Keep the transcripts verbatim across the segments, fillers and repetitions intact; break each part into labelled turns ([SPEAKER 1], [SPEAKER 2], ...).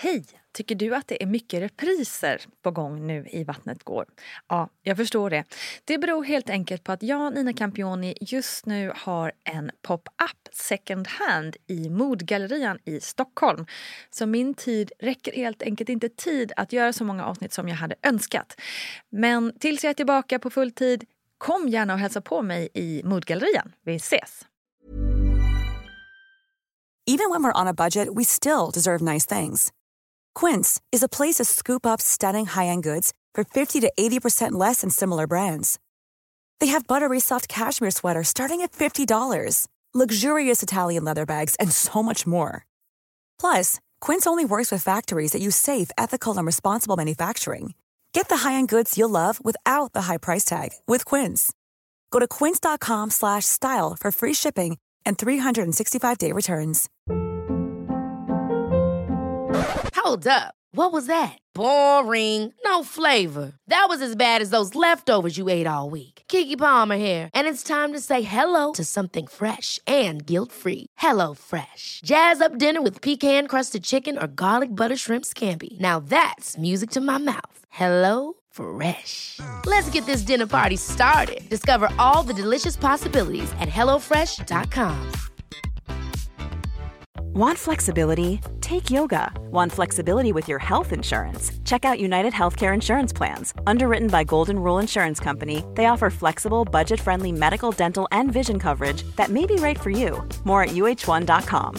[SPEAKER 1] Hej! Tycker du att det är mycket repriser på gång nu i Vattnet går? Ja, jag förstår det. Det beror helt enkelt på att jag, Nina Campioni, just nu har en pop-up second hand i Modgallerian i Stockholm. Så min tid räcker helt enkelt inte tid att göra så många avsnitt som jag hade önskat. Men tills jag är tillbaka på full tid, kom gärna och hälsa på mig i Modgallerian. Vi ses!
[SPEAKER 2] Even when we're on a budget, we still deserve nice things. Quince is a place to scoop up stunning high-end goods for fifty to eighty percent less than similar brands. They have buttery soft cashmere sweaters starting at fifty dollars, luxurious Italian leather bags, and so much more. Plus, Quince only works with factories that use safe, ethical, and responsible manufacturing. Get the high-end goods you'll love without the high price tag with Quince. Go to quince.com slash style for free shipping and three sixty-five day returns.
[SPEAKER 3] Hold up. What was that? Boring. No flavor. That was as bad as those leftovers you ate all week. Keke Palmer here, and it's time to say hello to something fresh and guilt-free. Hello Fresh. Jazz up dinner with pecan-crusted chicken or garlic butter shrimp scampi. Now that's music to my mouth. Hello Fresh. Let's get this dinner party started. Discover all the delicious possibilities at hello fresh dot com.
[SPEAKER 4] Want flexibility? Take yoga. Want flexibility with your health insurance? Check out United Healthcare Insurance Plans. Underwritten by Golden Rule Insurance Company, they offer flexible, budget-friendly medical, dental, and vision coverage that may be right for you. More at u h one dot com.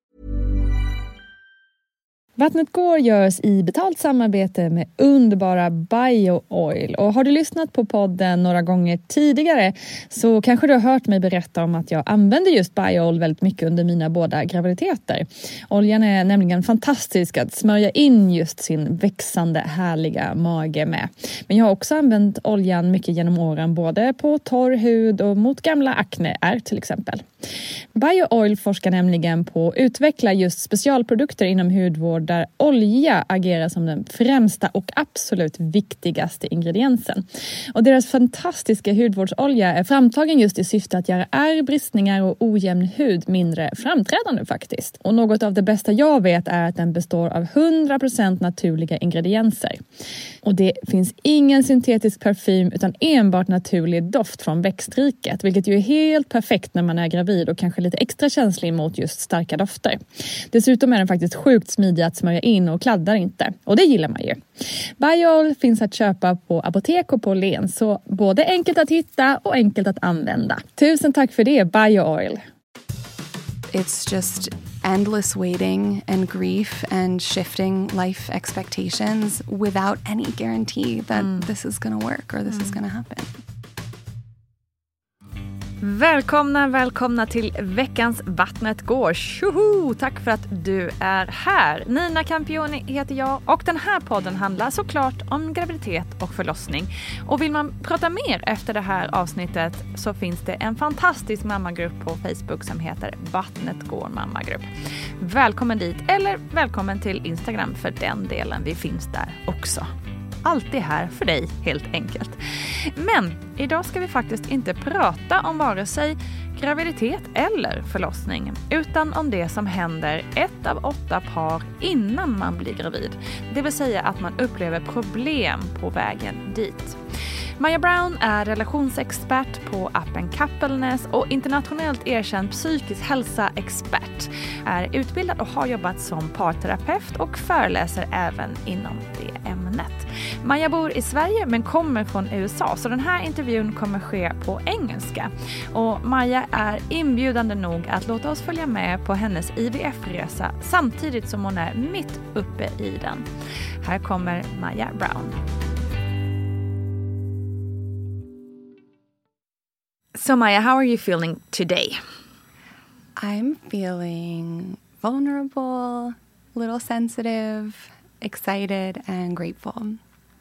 [SPEAKER 5] Vattnet går görs i betalt samarbete med underbara BioOil. Och har du lyssnat på podden några gånger tidigare så kanske du har hört mig berätta om att jag använder just BioOil väldigt mycket under mina båda graviditeter. Oljan är nämligen fantastisk att smörja in just sin växande härliga mage med. Men jag har också använt oljan mycket genom åren både på torr hud och mot gamla akneär till exempel. BioOil forskar nämligen på att utveckla just specialprodukter inom hudvård där olja agerar som den främsta och absolut viktigaste ingrediensen. Och deras fantastiska hudvårdsolja är framtagen just i syfte att göra ärr, bristningar och ojämn hud mindre framträdande faktiskt. Och något av det bästa jag vet är att den består av hundra procent naturliga ingredienser. Och det finns ingen syntetisk parfym utan enbart naturlig doft från växtriket, vilket ju är helt perfekt när man är gravid och kanske lite extra känslig mot just starka dofter. Dessutom är den faktiskt sjukt smidig att smörja in och kladdar inte. Och det gillar man ju. BioOil finns att köpa på apotek och på Len, så både enkelt att hitta och enkelt att använda. Tusen tack för det, BioOil.
[SPEAKER 6] It's just endless waiting and grief and shifting life expectations without any guarantee that mm. this is going to work or this mm. is going to happen.
[SPEAKER 1] Välkomna, välkomna till veckans Vattnet går. Tjoho! Tack för att du är här. Nina Campioni heter jag och den här podden handlar såklart om graviditet och förlossning. Och vill man prata mer efter det här avsnittet så finns det en fantastisk mammagrupp på Facebook som heter Vattnet går mammagrupp. Välkommen dit eller välkommen till Instagram för den delen. Vi finns där också. Allt är här för dig, helt enkelt. Men idag ska vi faktiskt inte prata om vare sig graviditet eller förlossning, utan om det som händer ett av åtta par innan man blir gravid. Det vill säga att man upplever problem på vägen dit. Maja Brown är relationsexpert på appen Coupleness och internationellt erkänd psykisk hälsa-expert. Är utbildad och har jobbat som parterapeut och föreläser även inom det ämnet. Maja bor i Sverige men kommer från U S A, så den här intervjun kommer ske på engelska. Och Maja är inbjudande nog att låta oss följa med på hennes I V F-resa samtidigt som hon är mitt uppe i den. Här kommer Maja Brown. So Maja, how are you feeling today?
[SPEAKER 6] I'm feeling vulnerable, a little sensitive, excited, and grateful.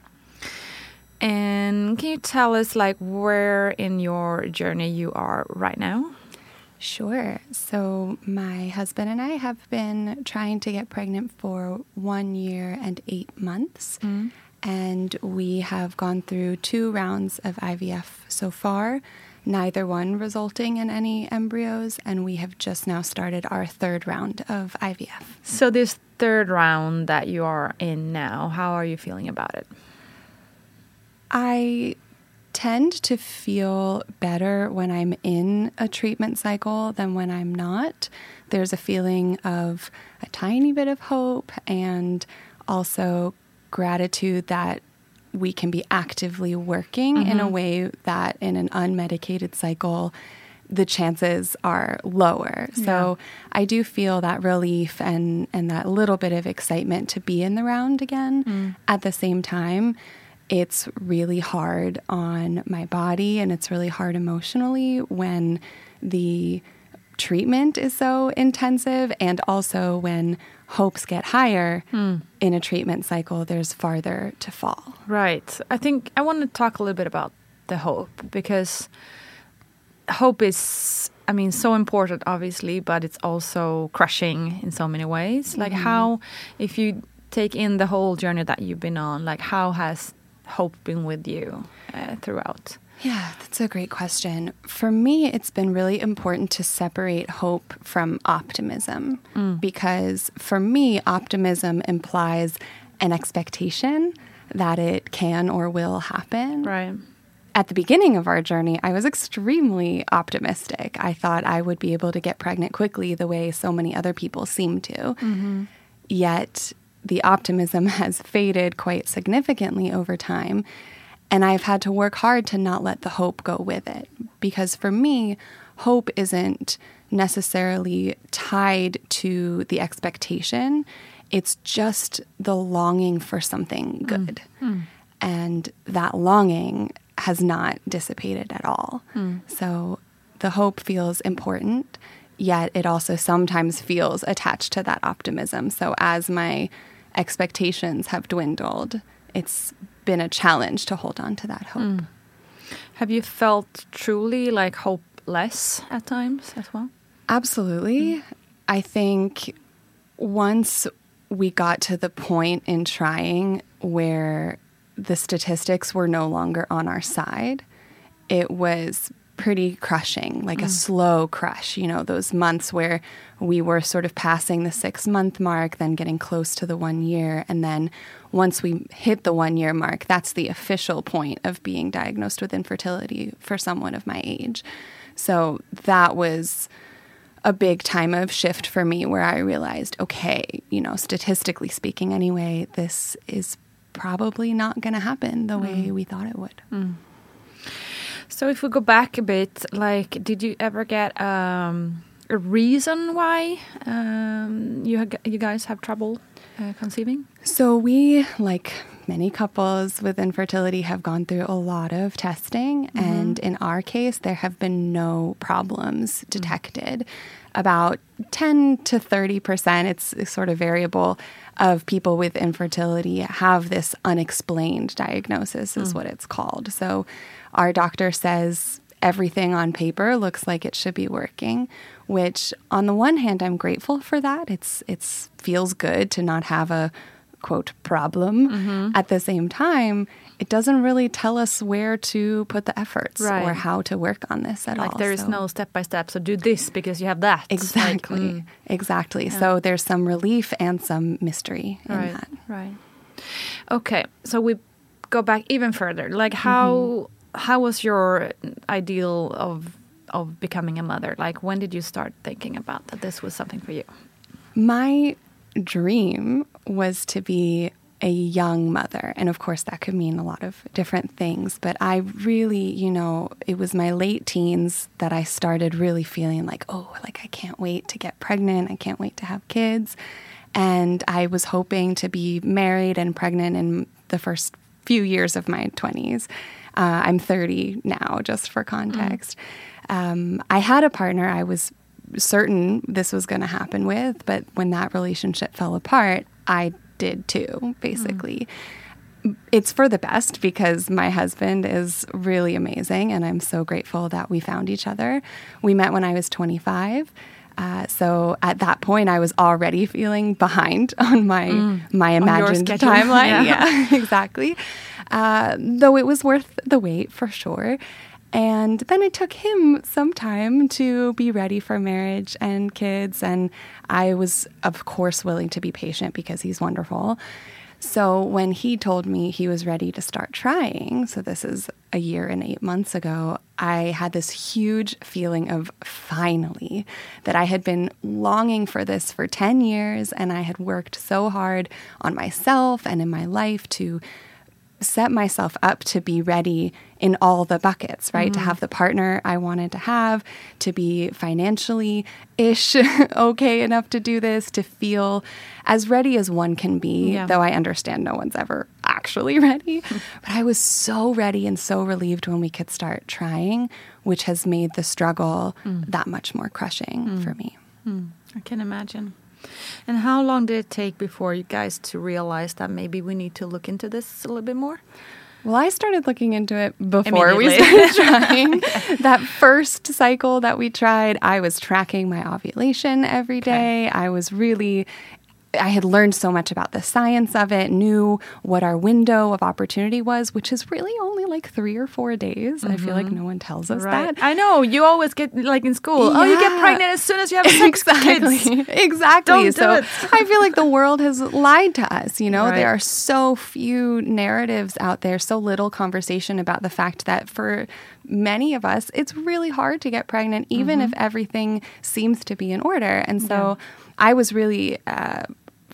[SPEAKER 1] And can you tell us like where in your journey you are right now?
[SPEAKER 6] Sure. So my husband and I have been trying to get pregnant for one year and eight months. Mm. And we have gone through two rounds of I V F so far. neither one resulting in any embryos. And we have just now started our third round of I V F.
[SPEAKER 1] So this third round that you are in now, how are you feeling about it?
[SPEAKER 6] I tend to feel better when I'm in a treatment cycle than when I'm not. There's a feeling of a tiny bit of hope and also gratitude that we can be actively working mm-hmm. in a way that in an unmedicated cycle, the chances are lower. Yeah. So I do feel that relief and, and that little bit of excitement to be in the round again. Mm. At the same time, it's really hard on my body and it's really hard emotionally when the treatment is so intensive, and also when hopes get higher mm. in a treatment cycle, there's farther to fall.
[SPEAKER 1] Right. I think I want to talk a little bit about the hope, because hope is, I mean, so important, obviously, but it's also crushing in so many ways. Like mm-hmm. how, if you take in the whole journey that you've been on, like how has hope been with you uh, throughout?
[SPEAKER 6] Yeah, that's a great question. For me, it's been really important to separate hope from optimism mm. because for me, optimism implies an expectation that it can or will happen.
[SPEAKER 1] Right.
[SPEAKER 6] At the beginning of our journey, I was extremely optimistic. I thought I would be able to get pregnant quickly the way so many other people seem to. Mm-hmm. Yet the optimism has faded quite significantly over time. And I've had to work hard to not let the hope go with it. Because for me, hope isn't necessarily tied to the expectation. It's just the longing for something good. Mm. Mm. And that longing has not dissipated at all. Mm. So the hope feels important, yet it also sometimes feels attached to that optimism. So as my expectations have dwindled, it's been a challenge to hold on to that hope. Mm.
[SPEAKER 1] Have you felt truly like hopeless at times as well?
[SPEAKER 6] Absolutely. Mm. I think once we got to the point in trying where the statistics were no longer on our side, it was pretty crushing, like mm. a slow crush, you know, those months where we were sort of passing the six month mark, then getting close to the one year. And then once we hit the one year mark, that's the official point of being diagnosed with infertility for someone of my age. So that was a big time of shift for me where I realized, okay, you know, statistically speaking anyway, this is probably not going to happen the way mm. we thought it would. Mm.
[SPEAKER 1] So if we go back a bit, like, did you ever get um, a reason why um, you ha- you guys have trouble uh, conceiving?
[SPEAKER 6] So we, like many couples with infertility, have gone through a lot of testing. Mm-hmm. And in our case, there have been no problems detected. Mm-hmm. About ten to thirty percent, it's, it's sort of variable, of people with infertility have this unexplained diagnosis is mm. what it's called. So our doctor says everything on paper looks like it should be working, which on the one hand, I'm grateful for that. It's it's feels good to not have a, quote, problem. Mm-hmm. At the same time, it doesn't really tell us where to put the efforts right. or how to work on this at
[SPEAKER 1] like
[SPEAKER 6] all.
[SPEAKER 1] Like there is so. no step-by-step, so do this because you have that.
[SPEAKER 6] Exactly, like, mm. exactly. Yeah. So there's some relief and some mystery in
[SPEAKER 1] right.
[SPEAKER 6] that.
[SPEAKER 1] Right. Okay, so we go back even further. Like how mm-hmm. how was your ideal of of becoming a mother? Like when did you start thinking about that this was something for you?
[SPEAKER 6] My dream was to be a young mother. And of course, that could mean a lot of different things. But I really, you know, it was my late teens that I started really feeling like, oh, like I can't wait to get pregnant. I can't wait to have kids. And I was hoping to be married and pregnant in the first few years of my twenties. Uh, I'm thirty now, just for context. Mm. Um, I had a partner I was certain this was going to happen with, but when that relationship fell apart, I did too, basically. Mm. It's for the best because my husband is really amazing and I'm so grateful that we found each other. We met when I was twenty-five. Uh, so at that point, I was already feeling behind on my mm. my imagined timeline. Yeah, yeah exactly. Uh, though it was worth the wait for sure. And then it took him some time to be ready for marriage and kids. And I was, of course, willing to be patient because he's wonderful. So when he told me he was ready to start trying, so this is a year and eight months ago, I had this huge feeling of finally, that I had been longing for this for ten years, and I had worked so hard on myself and in my life to set myself up to be ready in all the buckets, right? Mm-hmm. To have the partner I wanted to have, to be financially-ish okay enough to do this, to feel as ready as one can be, yeah. though I understand no one's ever actually ready. But I was so ready and so relieved when we could start trying, which has made the struggle mm. that much more crushing mm. for me.
[SPEAKER 1] Mm. I can imagine. And how long did it take before you guys to realize that maybe we need to look into this a little bit more?
[SPEAKER 6] Well, I started looking into it before we started trying. That first cycle that we tried, I was tracking my ovulation every day. Okay. I was really... I had learned so much about the science of it, knew what our window of opportunity was, which is really only like three or four days. Mm-hmm. I feel like no one tells us
[SPEAKER 1] right.
[SPEAKER 6] that.
[SPEAKER 1] I know. You always get, like in school, yeah. oh, you get pregnant as soon as you have six
[SPEAKER 6] exactly.
[SPEAKER 1] kids.
[SPEAKER 6] Exactly.
[SPEAKER 1] Don't
[SPEAKER 6] so
[SPEAKER 1] do it.
[SPEAKER 6] I feel like the world has lied to us. You know,
[SPEAKER 1] right.
[SPEAKER 6] there are so few narratives out there, so little conversation about the fact that for many of us, it's really hard to get pregnant, even mm-hmm. if everything seems to be in order. And so yeah. I was really... Uh,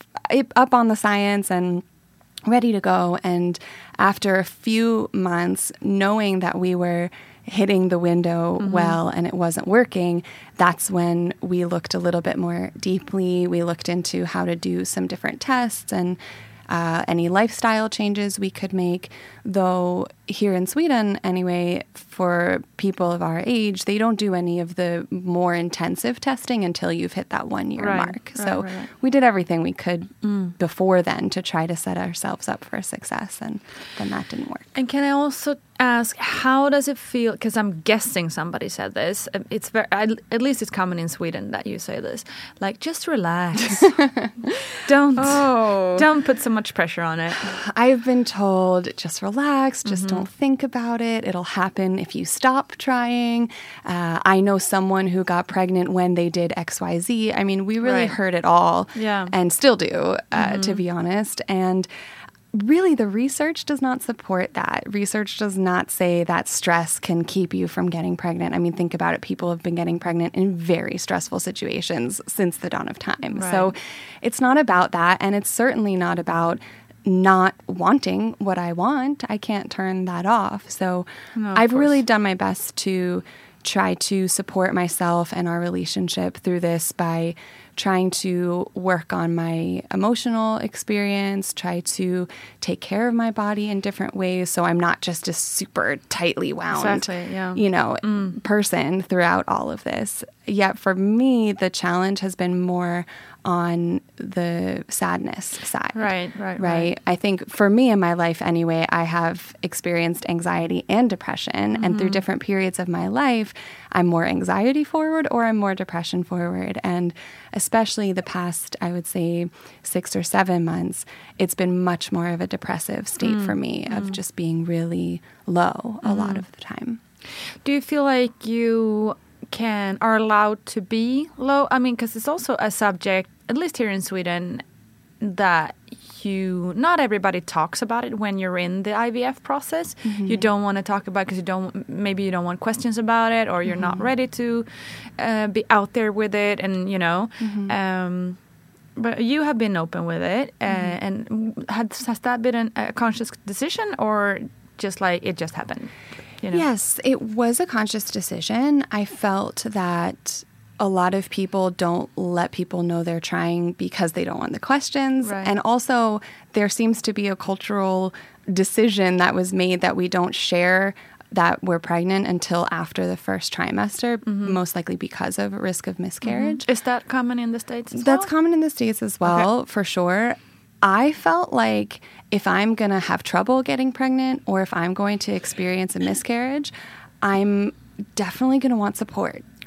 [SPEAKER 6] up on the science and ready to go. And after a few months, knowing that we were hitting the window mm-hmm. well and it wasn't working, that's when we looked a little bit more deeply. We looked into how to do some different tests and uh, any lifestyle changes we could make. Though here in Sweden, anyway, for people of our age, they don't do any of the more intensive testing until you've hit that one-year
[SPEAKER 1] right,
[SPEAKER 6] mark.
[SPEAKER 1] Right,
[SPEAKER 6] so
[SPEAKER 1] right, right.
[SPEAKER 6] we did everything we could mm. before then to try to set ourselves up for success, and then that didn't work.
[SPEAKER 1] And can I also ask, how does it feel? Because I'm guessing somebody said this. It's very, at least it's common in Sweden that you say this. Like, just relax. don't oh. don't put so much pressure on it.
[SPEAKER 6] I've been told, just relax, just
[SPEAKER 1] mm-hmm.
[SPEAKER 6] don't think about it. It'll happen if you stop trying. Uh, I know someone who got pregnant when they did X Y Z. I mean, we really
[SPEAKER 1] right.
[SPEAKER 6] heard it all
[SPEAKER 1] yeah.
[SPEAKER 6] and still do, uh,
[SPEAKER 1] mm-hmm.
[SPEAKER 6] to be honest. And really, the research does not support that. Research does not say that stress can keep you from getting pregnant. I mean, think about it. People have been getting pregnant in very stressful situations since the dawn of time.
[SPEAKER 1] Right.
[SPEAKER 6] So it's not about that. And it's certainly not about not wanting what I want. I can't turn that off. So
[SPEAKER 1] no,
[SPEAKER 6] I've
[SPEAKER 1] course.
[SPEAKER 6] really done my best to try to support myself and our relationship through this by trying to work on my emotional experience, try to take care of my body in different ways so I'm not just a super tightly wound,
[SPEAKER 1] exactly, yeah.
[SPEAKER 6] you know,
[SPEAKER 1] mm.
[SPEAKER 6] person throughout all of this. Yet for me, the challenge has been more on the sadness side.
[SPEAKER 1] Right, right, right,
[SPEAKER 6] right. I think for me in my life anyway, I have experienced anxiety and depression. Mm-hmm. And through different periods of my life, I'm more anxiety forward or I'm more depression forward. And especially the past, I would say, six or seven months, it's been much more of a depressive state mm. for me of mm. just being really low a mm. lot of the time.
[SPEAKER 1] Do you feel like you can are allowed to be low? I mean, because it's also a subject, at least here in Sweden, that you not everybody talks about it when you're in the I V F process. Mm-hmm. You don't want to talk about it because you don't maybe you don't want questions about it, or you're mm-hmm. not ready to uh, be out there with it, and you know. Mm-hmm. Um, but you have been open with it, uh, mm-hmm. and has, has that been an, a conscious decision, or just like it just happened? You know?
[SPEAKER 6] Yes, it was a conscious decision. I felt that a lot of people don't let people know they're trying because they don't want the questions.
[SPEAKER 1] Right.
[SPEAKER 6] And also, there seems to be a cultural decision that was made that we don't share that we're pregnant until after the first trimester, mm-hmm. most likely because of risk of miscarriage.
[SPEAKER 1] Mm-hmm. Is that common in the States as
[SPEAKER 6] That's
[SPEAKER 1] well?
[SPEAKER 6] common in the States as well,
[SPEAKER 1] okay.
[SPEAKER 6] for sure. I felt like if I'm going to have trouble getting pregnant or if I'm going to experience a miscarriage, I'm definitely going to want support.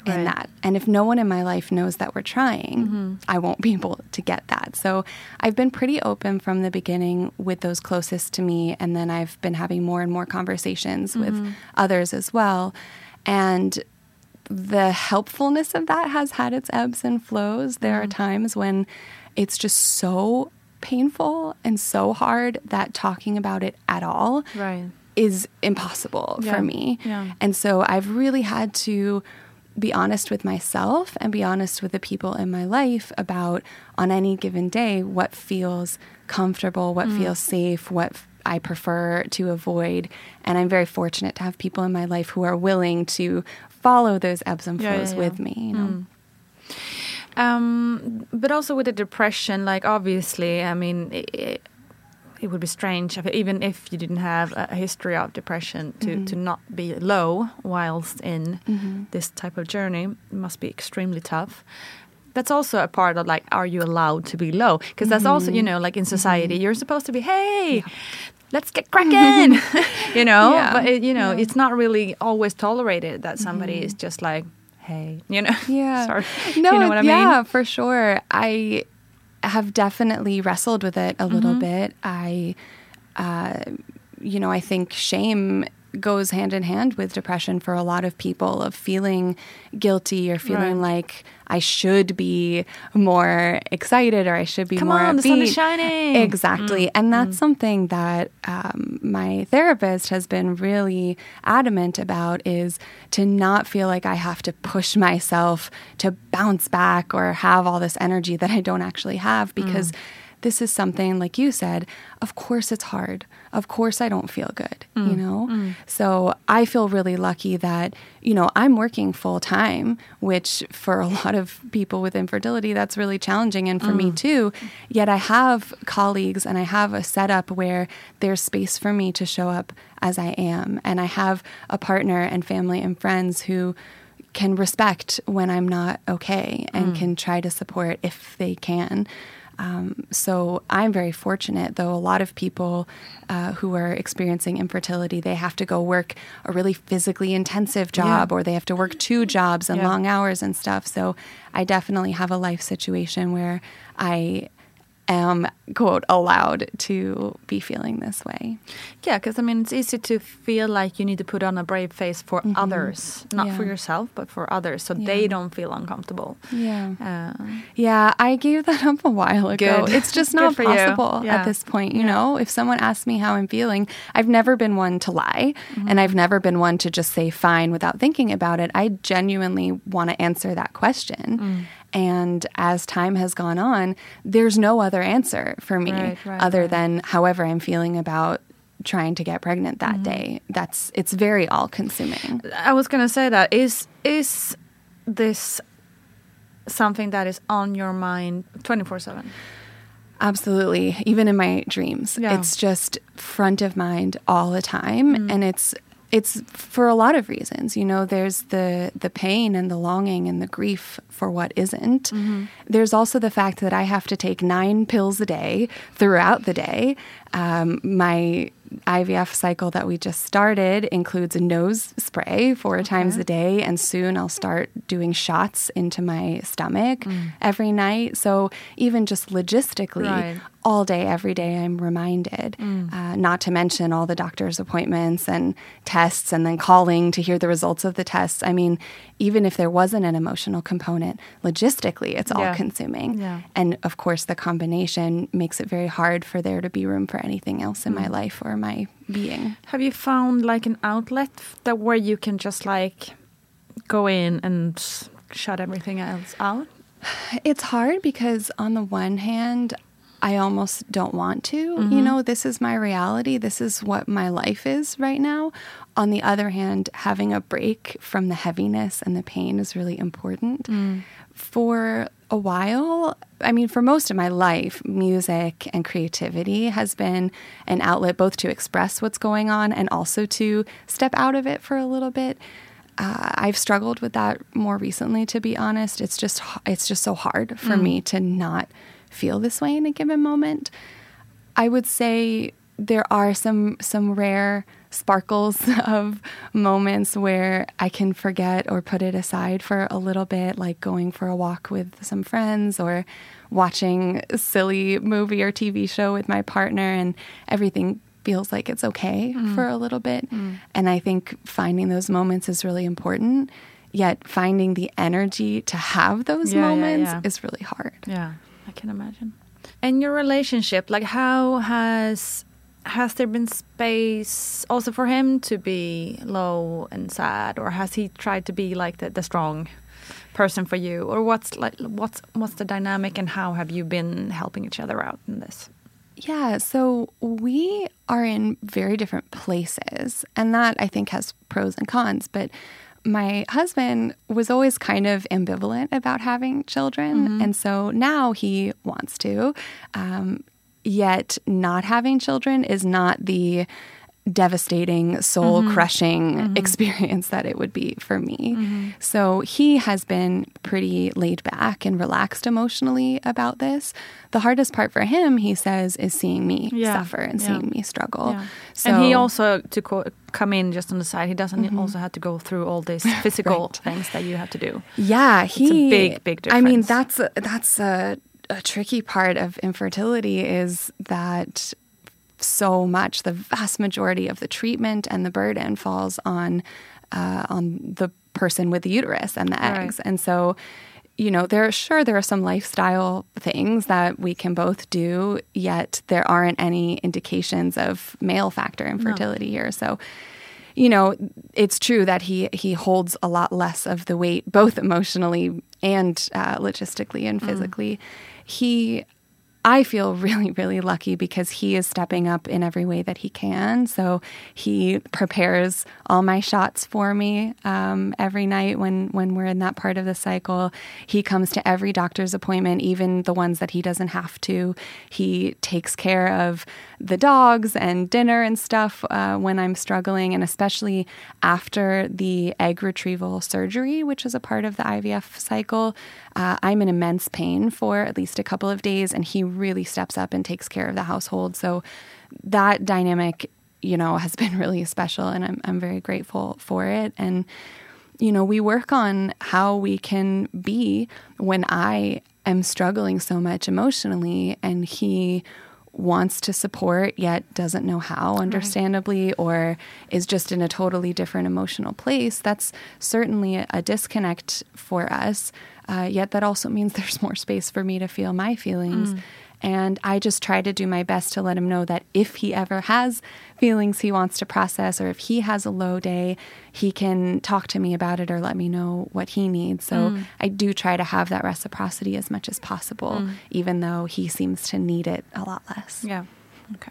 [SPEAKER 6] in
[SPEAKER 1] Right.
[SPEAKER 6] that. And if no one in my life knows that we're trying,
[SPEAKER 1] Mm-hmm.
[SPEAKER 6] I won't be able to get that. So I've been pretty open from the beginning with those closest to me. And then I've been having more and more conversations with
[SPEAKER 1] Mm-hmm.
[SPEAKER 6] others as well. And the helpfulness of that has had its ebbs and flows. There
[SPEAKER 1] Mm-hmm.
[SPEAKER 6] are times when it's just so painful and so hard that talking about it at all
[SPEAKER 1] Right.
[SPEAKER 6] is impossible
[SPEAKER 1] Yeah.
[SPEAKER 6] for me.
[SPEAKER 1] Yeah.
[SPEAKER 6] And so I've really had to be honest with myself and be honest with the people in my life about, on any given day, what feels comfortable, what feels safe, what f- I prefer to avoid. And I'm very fortunate to have people in my life who are willing to follow those ebbs and
[SPEAKER 1] Yeah, yeah,
[SPEAKER 6] flows
[SPEAKER 1] yeah.
[SPEAKER 6] with me. You know?
[SPEAKER 1] Um, but also with the depression, like obviously, I mean, it, it would be strange if, even if you didn't have a history of depression to, to not be low whilst in this type of journey. It must be extremely tough. That's also a part of like, are you allowed to be low? Because that's also, you know, like in society, you're supposed to be, hey, let's get cracking, you know,
[SPEAKER 6] Yeah.
[SPEAKER 1] but it, you know, it's not really always tolerated that somebody is just like, hey, you know,
[SPEAKER 6] Yeah.
[SPEAKER 1] sorry,
[SPEAKER 6] No,
[SPEAKER 1] you know what I mean?
[SPEAKER 6] yeah, for sure. I have definitely wrestled with it a little bit. I, uh, you know, I think shame goes hand in hand with depression for a lot of people, of feeling guilty or feeling
[SPEAKER 1] Right.
[SPEAKER 6] like I should be more excited or I should be
[SPEAKER 1] Come
[SPEAKER 6] more
[SPEAKER 1] on,
[SPEAKER 6] upbeat.
[SPEAKER 1] the sun is shining.
[SPEAKER 6] Exactly. And that's something that um, my therapist has been really adamant about, is to not feel like I have to push myself to bounce back or have all this energy that I don't actually have, because this is something, like you said, of course it's hard. Of course I don't feel good, you know? So I feel really lucky that, you know, I'm working full time, which for a lot of people with infertility, that's really challenging. And for me too. Yet I have colleagues and I have a setup where there's space for me to show up as I am. And I have a partner and family and friends who can respect when I'm not okay and can try to support if they can. Um, so I'm very fortunate, though a lot of people uh, who are experiencing infertility, they have to go work a really physically intensive job,
[SPEAKER 1] Yeah.
[SPEAKER 6] or they have to work two jobs and
[SPEAKER 1] Yeah.
[SPEAKER 6] long hours and stuff. So I definitely have a life situation where I am, quote, allowed to be feeling this way.
[SPEAKER 1] Yeah, because I mean, it's easy to feel like you need to put on a brave face for others, not for
[SPEAKER 6] Yeah.
[SPEAKER 1] yourself, but for others, so
[SPEAKER 6] Yeah.
[SPEAKER 1] they don't feel uncomfortable.
[SPEAKER 6] Yeah.
[SPEAKER 1] Uh,
[SPEAKER 6] Yeah, I gave that up a while ago.
[SPEAKER 1] Good.
[SPEAKER 6] It's just
[SPEAKER 1] Good
[SPEAKER 6] not
[SPEAKER 1] for you.
[SPEAKER 6] possible
[SPEAKER 1] Yeah.
[SPEAKER 6] at this point. You know, if someone asks me how I'm feeling, I've never been one to lie,
[SPEAKER 1] Mm-hmm.
[SPEAKER 6] and I've never been one to just say fine without thinking about it. I genuinely want to answer that question.
[SPEAKER 1] Mm.
[SPEAKER 6] And as time has gone on, there's no other answer for me
[SPEAKER 1] Right, right,
[SPEAKER 6] other
[SPEAKER 1] right.
[SPEAKER 6] than however I'm feeling about trying to get pregnant that
[SPEAKER 1] Mm-hmm.
[SPEAKER 6] day. That's it's very all consuming.
[SPEAKER 1] I was going to say that is is this something that is on your mind twenty-four seven?
[SPEAKER 6] Absolutely. Even in my dreams,
[SPEAKER 1] Yeah.
[SPEAKER 6] it's just front of mind all the time.
[SPEAKER 1] Mm.
[SPEAKER 6] And it's, it's for a lot of reasons. You know, there's the, the pain and the longing and the grief for what isn't.
[SPEAKER 1] Mm-hmm.
[SPEAKER 6] There's also the fact that I have to take nine pills a day throughout the day. Um, my I V F cycle that we just started includes a nose spray four times a day, and soon I'll start doing shots into my stomach
[SPEAKER 1] Mm.
[SPEAKER 6] every night. So even just logistically,
[SPEAKER 1] Right.
[SPEAKER 6] all day, every day, I'm reminded, uh, not to mention all the doctor's appointments and tests, and then calling to hear the results of the tests. I mean, even if there wasn't an emotional component, logistically, it's all
[SPEAKER 1] Yeah.
[SPEAKER 6] consuming.
[SPEAKER 1] Yeah.
[SPEAKER 6] And of course, the combination makes it very hard for there to be room for anything else in my life or my being.
[SPEAKER 1] Have you found like an outlet that where you can just like go in and s- shut everything else out?
[SPEAKER 6] It's hard because on the one hand, I almost don't want to.
[SPEAKER 1] Mm-hmm.
[SPEAKER 6] You know, this is my reality. This is what my life is right now. On the other hand, having a break from the heaviness and the pain is really important.
[SPEAKER 1] Mm.
[SPEAKER 6] For a while, I mean, for most of my life, music and creativity has been an outlet both to express what's going on and also to step out of it for a little bit. Uh, I've struggled with that more recently, to be honest. It's just it's just so hard for me to not feel this way in a given moment. I would say there are some some rare sparkles of moments where I can forget or put it aside for a little bit, like going for a walk with some friends or watching a silly movie or T V show with my partner, and everything feels like it's okay mm. for a little bit. Mm. And I think finding those moments is really important, yet finding the energy to have those
[SPEAKER 1] yeah,
[SPEAKER 6] moments
[SPEAKER 1] yeah, yeah.
[SPEAKER 6] is really hard.
[SPEAKER 1] Yeah, I can imagine. And your relationship, like how has has there been space also for him to be low and sad, or has he tried to be like the, the strong person for you, or what's like what's what's the dynamic, and how have you been helping each other out in this?
[SPEAKER 6] Yeah, so we are in very different places, and that I think has pros and cons, but my husband was always kind of ambivalent about having children, mm-hmm. and so now he wants to. Um, yet not having children is not the devastating, soul-crushing mm-hmm. experience that it would be for me. Mm-hmm. So he has been pretty laid back and relaxed emotionally about this. The hardest part for him, he says, is seeing me yeah. suffer and yeah. seeing me struggle. Yeah. So,
[SPEAKER 1] and he also, to co- come in just on the side, he doesn't mm-hmm. also have to go through all these physical right. things that you have to do.
[SPEAKER 6] Yeah, he...
[SPEAKER 1] It's a big, big difference.
[SPEAKER 6] I mean, that's a, that's a, a tricky part of infertility, is that so much, the vast majority of the treatment and the burden falls on uh, on the person with the uterus and the
[SPEAKER 1] right.
[SPEAKER 6] eggs. And so, you know, there sure there are some lifestyle things that we can both do, yet there aren't any indications of male factor infertility no. here. So, you know, it's true that he he holds a lot less of the weight, both emotionally and uh, logistically and physically. Mm. He I feel really, really lucky because he is stepping up in every way that he can. So he prepares all my shots for me um, every night when, when we're in that part of the cycle. He comes to every doctor's appointment, even the ones that he doesn't have to. He takes care of the dogs and dinner and stuff uh, when I'm struggling, and especially after the egg retrieval surgery, which is a part of the I V F cycle. Uh, I'm in immense pain for at least a couple of days, and he really steps up and takes care of the household. So that dynamic, you know, has been really special, and I'm I'm very grateful for it. And, you know, we work on how we can be when I am struggling so much emotionally, and he wants to support yet doesn't know how, understandably, right. or is just in a totally different emotional place. That's certainly a, a disconnect for us. Uh, yet that also means there's more space for me to feel my feelings. Mm. And I just try to do my best to let him know that if he ever has feelings he wants to process, or if he has a low day, he can talk to me about it or let me know what he needs. So mm. I do try to have that reciprocity as much as possible, mm. even though he seems to need it a lot less.
[SPEAKER 1] Yeah. Okay.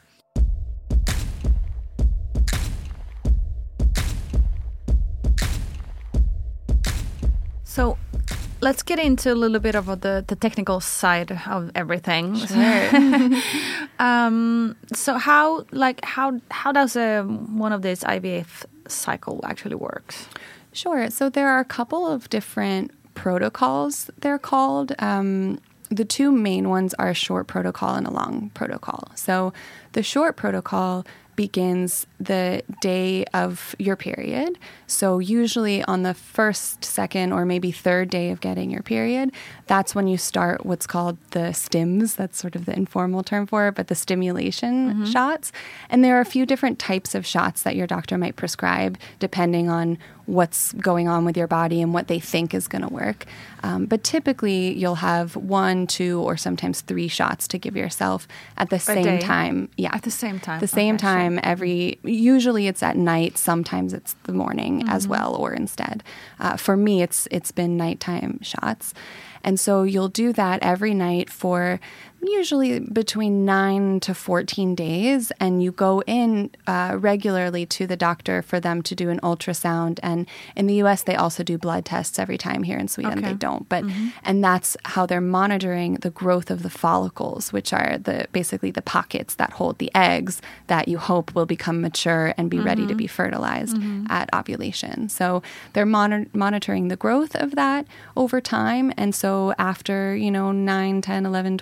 [SPEAKER 1] So let's get into a little bit of the, the technical side of everything.
[SPEAKER 6] Sure.
[SPEAKER 1] um, so how like how how does a, one of these I V F cycle actually works?
[SPEAKER 6] Sure. So there are a couple of different protocols, they're called. Um, the two main ones are a short protocol and a long protocol. So the short protocol begins the day of your period. So usually on the first, second, or maybe third day of getting your period, that's when you start what's called the stims. That's sort of the informal term for it, but the stimulation mm-hmm. shots. And there are a few different types of shots that your doctor might prescribe depending on what's going on with your body and what they think is going to work. Um, but typically you'll have one, two, or sometimes three shots to give yourself at the same
[SPEAKER 1] day.
[SPEAKER 6] time. Yeah.
[SPEAKER 1] At the same time.
[SPEAKER 6] The same
[SPEAKER 1] okay,
[SPEAKER 6] time
[SPEAKER 1] sure.
[SPEAKER 6] every, usually it's at night, sometimes it's the morning mm-hmm. as well, or instead. Uh, for me, it's it's been nighttime shots. And so you'll do that every night for usually between nine to fourteen days, and you go in uh, regularly to the doctor for them to do an ultrasound. And in the U S, they also do blood tests every time. Here in Sweden,
[SPEAKER 1] okay.
[SPEAKER 6] they don't. But
[SPEAKER 1] mm-hmm.
[SPEAKER 6] and that's how they're monitoring the growth of the follicles, which are the basically the pockets that hold the eggs that you hope will become mature and be mm-hmm. ready to be fertilized mm-hmm. at ovulation. So they're monitor- monitoring the growth of that over time. And so after, you know, nine, ten, eleven, twelve days,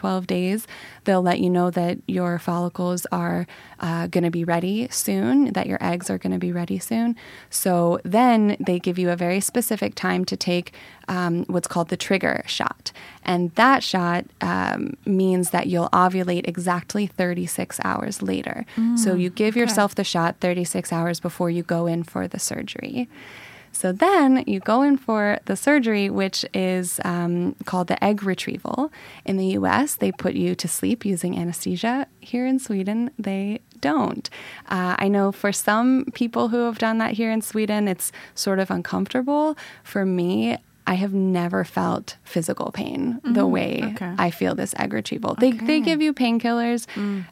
[SPEAKER 6] days, they'll let you know that your follicles are uh, going to be ready soon, that your eggs are going to be ready soon. So then they give you a very specific time to take um, what's called the trigger shot. And that shot um, means that you'll ovulate exactly thirty-six hours later. Mm, so you give okay. yourself the shot thirty-six hours before you go in for the surgery. So then you go in for the surgery, which is um, called the egg retrieval. In the U S, they put you to sleep using anesthesia. Here in Sweden, they don't. Uh, I know for some people who have done that here in Sweden, it's sort of uncomfortable. For me, I have never felt physical pain mm, the way okay. I feel this egg retrieval. They okay. they give you painkillers. Mm.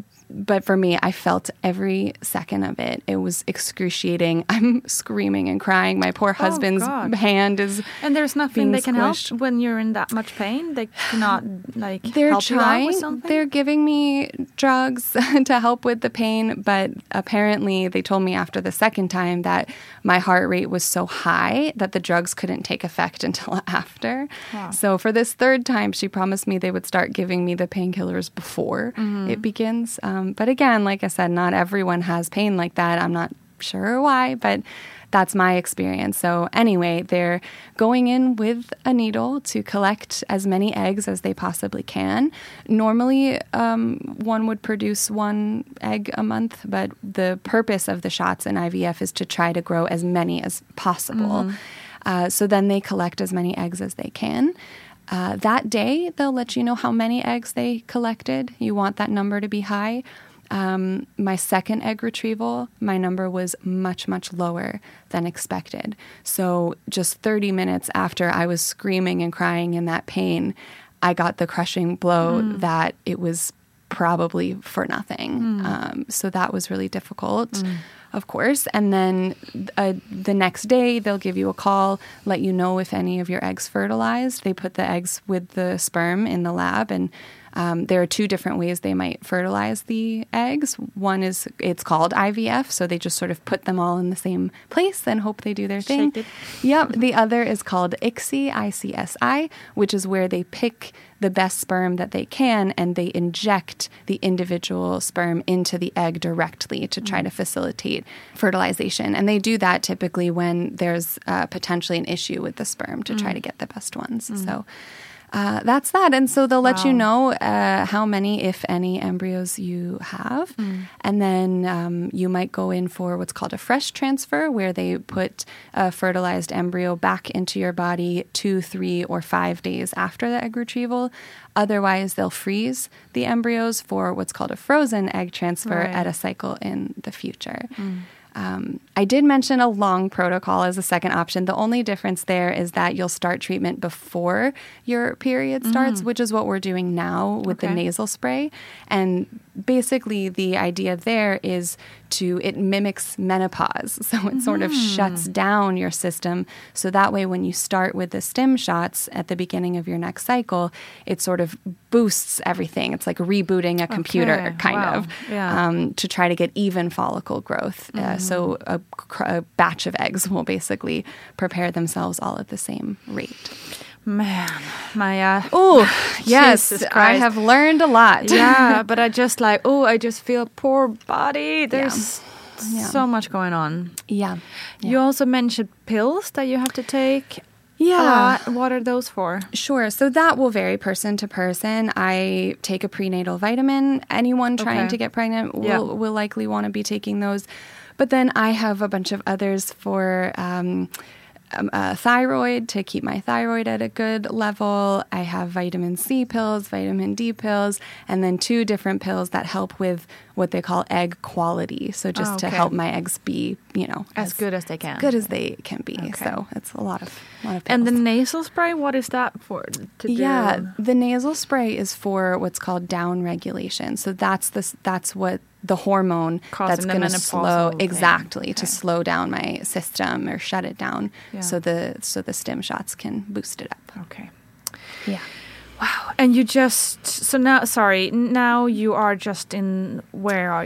[SPEAKER 6] But for me, I felt every second of it. It was excruciating. I'm screaming and crying. My poor husband's oh, hand is
[SPEAKER 1] And there's nothing they can
[SPEAKER 6] squished.
[SPEAKER 1] help when you're in that much pain? They cannot, like,
[SPEAKER 6] They're
[SPEAKER 1] help
[SPEAKER 6] trying.
[SPEAKER 1] you out with something?
[SPEAKER 6] They're giving me drugs to help with the pain. But apparently, they told me after the second time that my heart rate was so high that the drugs couldn't take effect until after. Wow. So for this third time, she promised me they would start giving me the painkillers before mm-hmm. it begins. Um, But again, like I said, not everyone has pain like that. I'm not sure why, but that's my experience. So anyway, they're going in with a needle to collect as many eggs as they possibly can. Normally, um, one would produce one egg a month, but the purpose of the shots in I V F is to try to grow as many as possible. Mm-hmm. Uh, so then they collect as many eggs as they can. Uh, that day, they'll let you know how many eggs they collected. You want that number to be high. Um, my second egg retrieval, my number was much, much lower than expected. So just thirty minutes after I was screaming and crying in that pain, I got the crushing blow mm. that it was probably for nothing. Mm. Um, so that was really difficult. Mm. Of course. And then uh, the next day, they'll give you a call, let you know if any of your eggs fertilized. They put the eggs with the sperm in the lab, and um, there are two different ways they might fertilize the eggs. One is, it's called I V F, so they just sort of put them all in the same place and hope they do their thing. Yep. The other is called I C S I, I C S I, which is where they pick the best sperm that they can, and they inject the individual sperm into the egg directly to try mm. to facilitate fertilization. And they do that typically when there's uh, potentially an issue with the sperm to mm. try to get the best ones. Mm. So uh, that's that. And so they'll let wow. you know uh, how many, if any, embryos you have. Mm. And then um, you might go in for what's called a fresh transfer, where they put a fertilized embryo back into your body two, three, or five days after the egg retrieval. Otherwise, they'll freeze the embryos for what's called a frozen egg transfer right. at a cycle in the future. Mm. Um, I did mention a long protocol as a second option. The only difference there is that you'll start treatment before your period starts, mm. which is what we're doing now with okay. the nasal spray. And basically the idea there is to, it mimics menopause. So it mm. sort of shuts down your system. So that way when you start with the stim shots at the beginning of your next cycle, it sort of boosts everything. It's like rebooting a computer okay. kind wow. of yeah. um, to try to get even follicle growth. Mm. Uh, so a, a batch of eggs will basically prepare themselves all at the same rate.
[SPEAKER 1] Man, Maja.
[SPEAKER 6] Oh, yes, I have learned a lot.
[SPEAKER 1] Yeah, but I just like, oh, I just feel poor body. There's yeah. so much going on.
[SPEAKER 6] Yeah. yeah.
[SPEAKER 1] You also mentioned pills that you have to take.
[SPEAKER 6] Yeah.
[SPEAKER 1] Uh, what are those for?
[SPEAKER 6] Sure. So that will vary person to person. I take a prenatal vitamin. Anyone trying okay. to get pregnant will, yeah. will likely want to be taking those. But then I have a bunch of others for um, um, uh, thyroid, to keep my thyroid at a good level. I have vitamin C pills, vitamin D pills, and then two different pills that help with what they call egg quality. So just oh, okay. to help my eggs be, you know,
[SPEAKER 1] as, as good as they can.
[SPEAKER 6] Good as they can be. Okay. So it's a lot of, a lot of pills.
[SPEAKER 1] And the nasal spray, what is that for? To
[SPEAKER 6] yeah,
[SPEAKER 1] do?
[SPEAKER 6] The nasal spray is for what's called down regulation. So that's the, that's what the hormone
[SPEAKER 1] Causing
[SPEAKER 6] that's going to slow
[SPEAKER 1] thing.
[SPEAKER 6] exactly
[SPEAKER 1] okay.
[SPEAKER 6] to slow down my system or shut it down. Yeah. So the so the stim shots can boost it up.
[SPEAKER 1] Okay.
[SPEAKER 6] Yeah.
[SPEAKER 1] Wow. And you just so now sorry now you are just in where are you?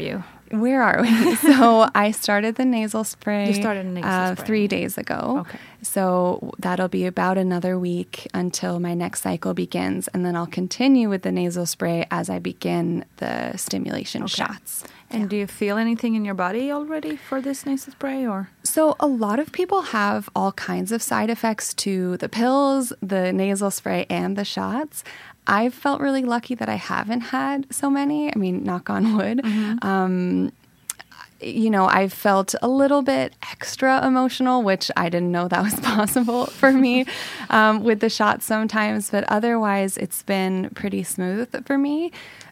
[SPEAKER 6] Where are we? So I started the nasal spray.
[SPEAKER 1] You started the nasal
[SPEAKER 6] uh,
[SPEAKER 1] spray.
[SPEAKER 6] three days ago.
[SPEAKER 1] Okay.
[SPEAKER 6] So that'll be about another week until my next cycle begins. And then I'll continue with the nasal spray as I begin the stimulation
[SPEAKER 1] Okay.
[SPEAKER 6] shots.
[SPEAKER 1] And
[SPEAKER 6] Yeah.
[SPEAKER 1] do you feel anything in your body already for this nasal spray, or?
[SPEAKER 6] So a lot of people have all kinds of side effects to the pills, the nasal spray, and the shots. I've felt really lucky that I haven't had so many. I mean, knock on wood.
[SPEAKER 1] Mm-hmm.
[SPEAKER 6] Um, you know, I felt a little bit extra emotional, which I didn't know that was possible for me um, with the shots sometimes. But otherwise, it's been pretty smooth for me.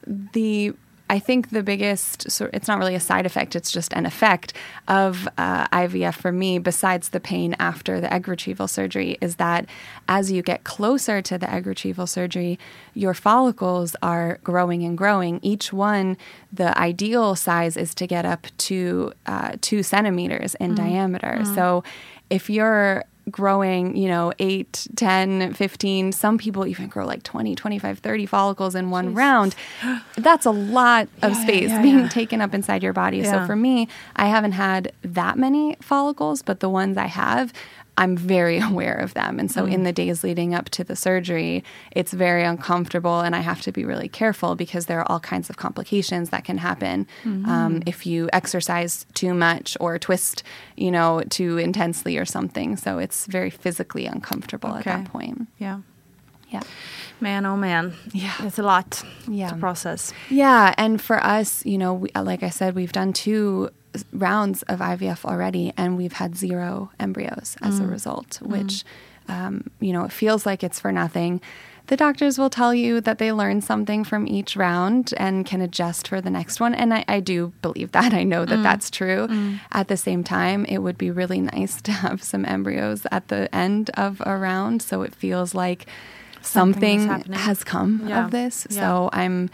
[SPEAKER 6] The I think the biggest, sort it's not really a side effect, it's just an effect of uh, I V F for me, besides the pain after the egg retrieval surgery, is that as you get closer to the egg retrieval surgery, your follicles are growing and growing. Each one, the ideal size is to get up to uh, two centimeters in diameter. So if you're growing, you know, eight, ten, fifteen, some people even grow like twenty, twenty-five, thirty follicles in one round. That's a lot of
[SPEAKER 1] Yeah,
[SPEAKER 6] space
[SPEAKER 1] yeah,
[SPEAKER 6] being
[SPEAKER 1] yeah.
[SPEAKER 6] taken up inside your body.
[SPEAKER 1] Yeah.
[SPEAKER 6] So for me, I haven't had that many follicles, but the ones I have, I'm very aware of them. And so in the days leading up to the surgery, it's very uncomfortable, and I have to be really careful because there are all kinds of complications that can happen um, if you exercise too much or twist, you know, too intensely or something. So it's very physically uncomfortable
[SPEAKER 1] Okay.
[SPEAKER 6] at that point.
[SPEAKER 1] Yeah.
[SPEAKER 6] Yeah.
[SPEAKER 1] Man, oh man.
[SPEAKER 6] Yeah.
[SPEAKER 1] It's a lot
[SPEAKER 6] Yeah.
[SPEAKER 1] to process.
[SPEAKER 6] Yeah, and for us, you know, we, like I said, we've done two rounds of I V F already, and we've had zero embryos as a result, which, um, you know, it feels like it's for nothing. The doctors will tell you that they learn something from each round and can adjust for the next one. And I, I do believe that. I know that that's true. At the same time, it would be really nice to have some embryos at the end of a round, so it feels like
[SPEAKER 1] Something is
[SPEAKER 6] something
[SPEAKER 1] happening.
[SPEAKER 6] has come
[SPEAKER 1] Yeah.
[SPEAKER 6] of this.
[SPEAKER 1] Yeah.
[SPEAKER 6] So I'm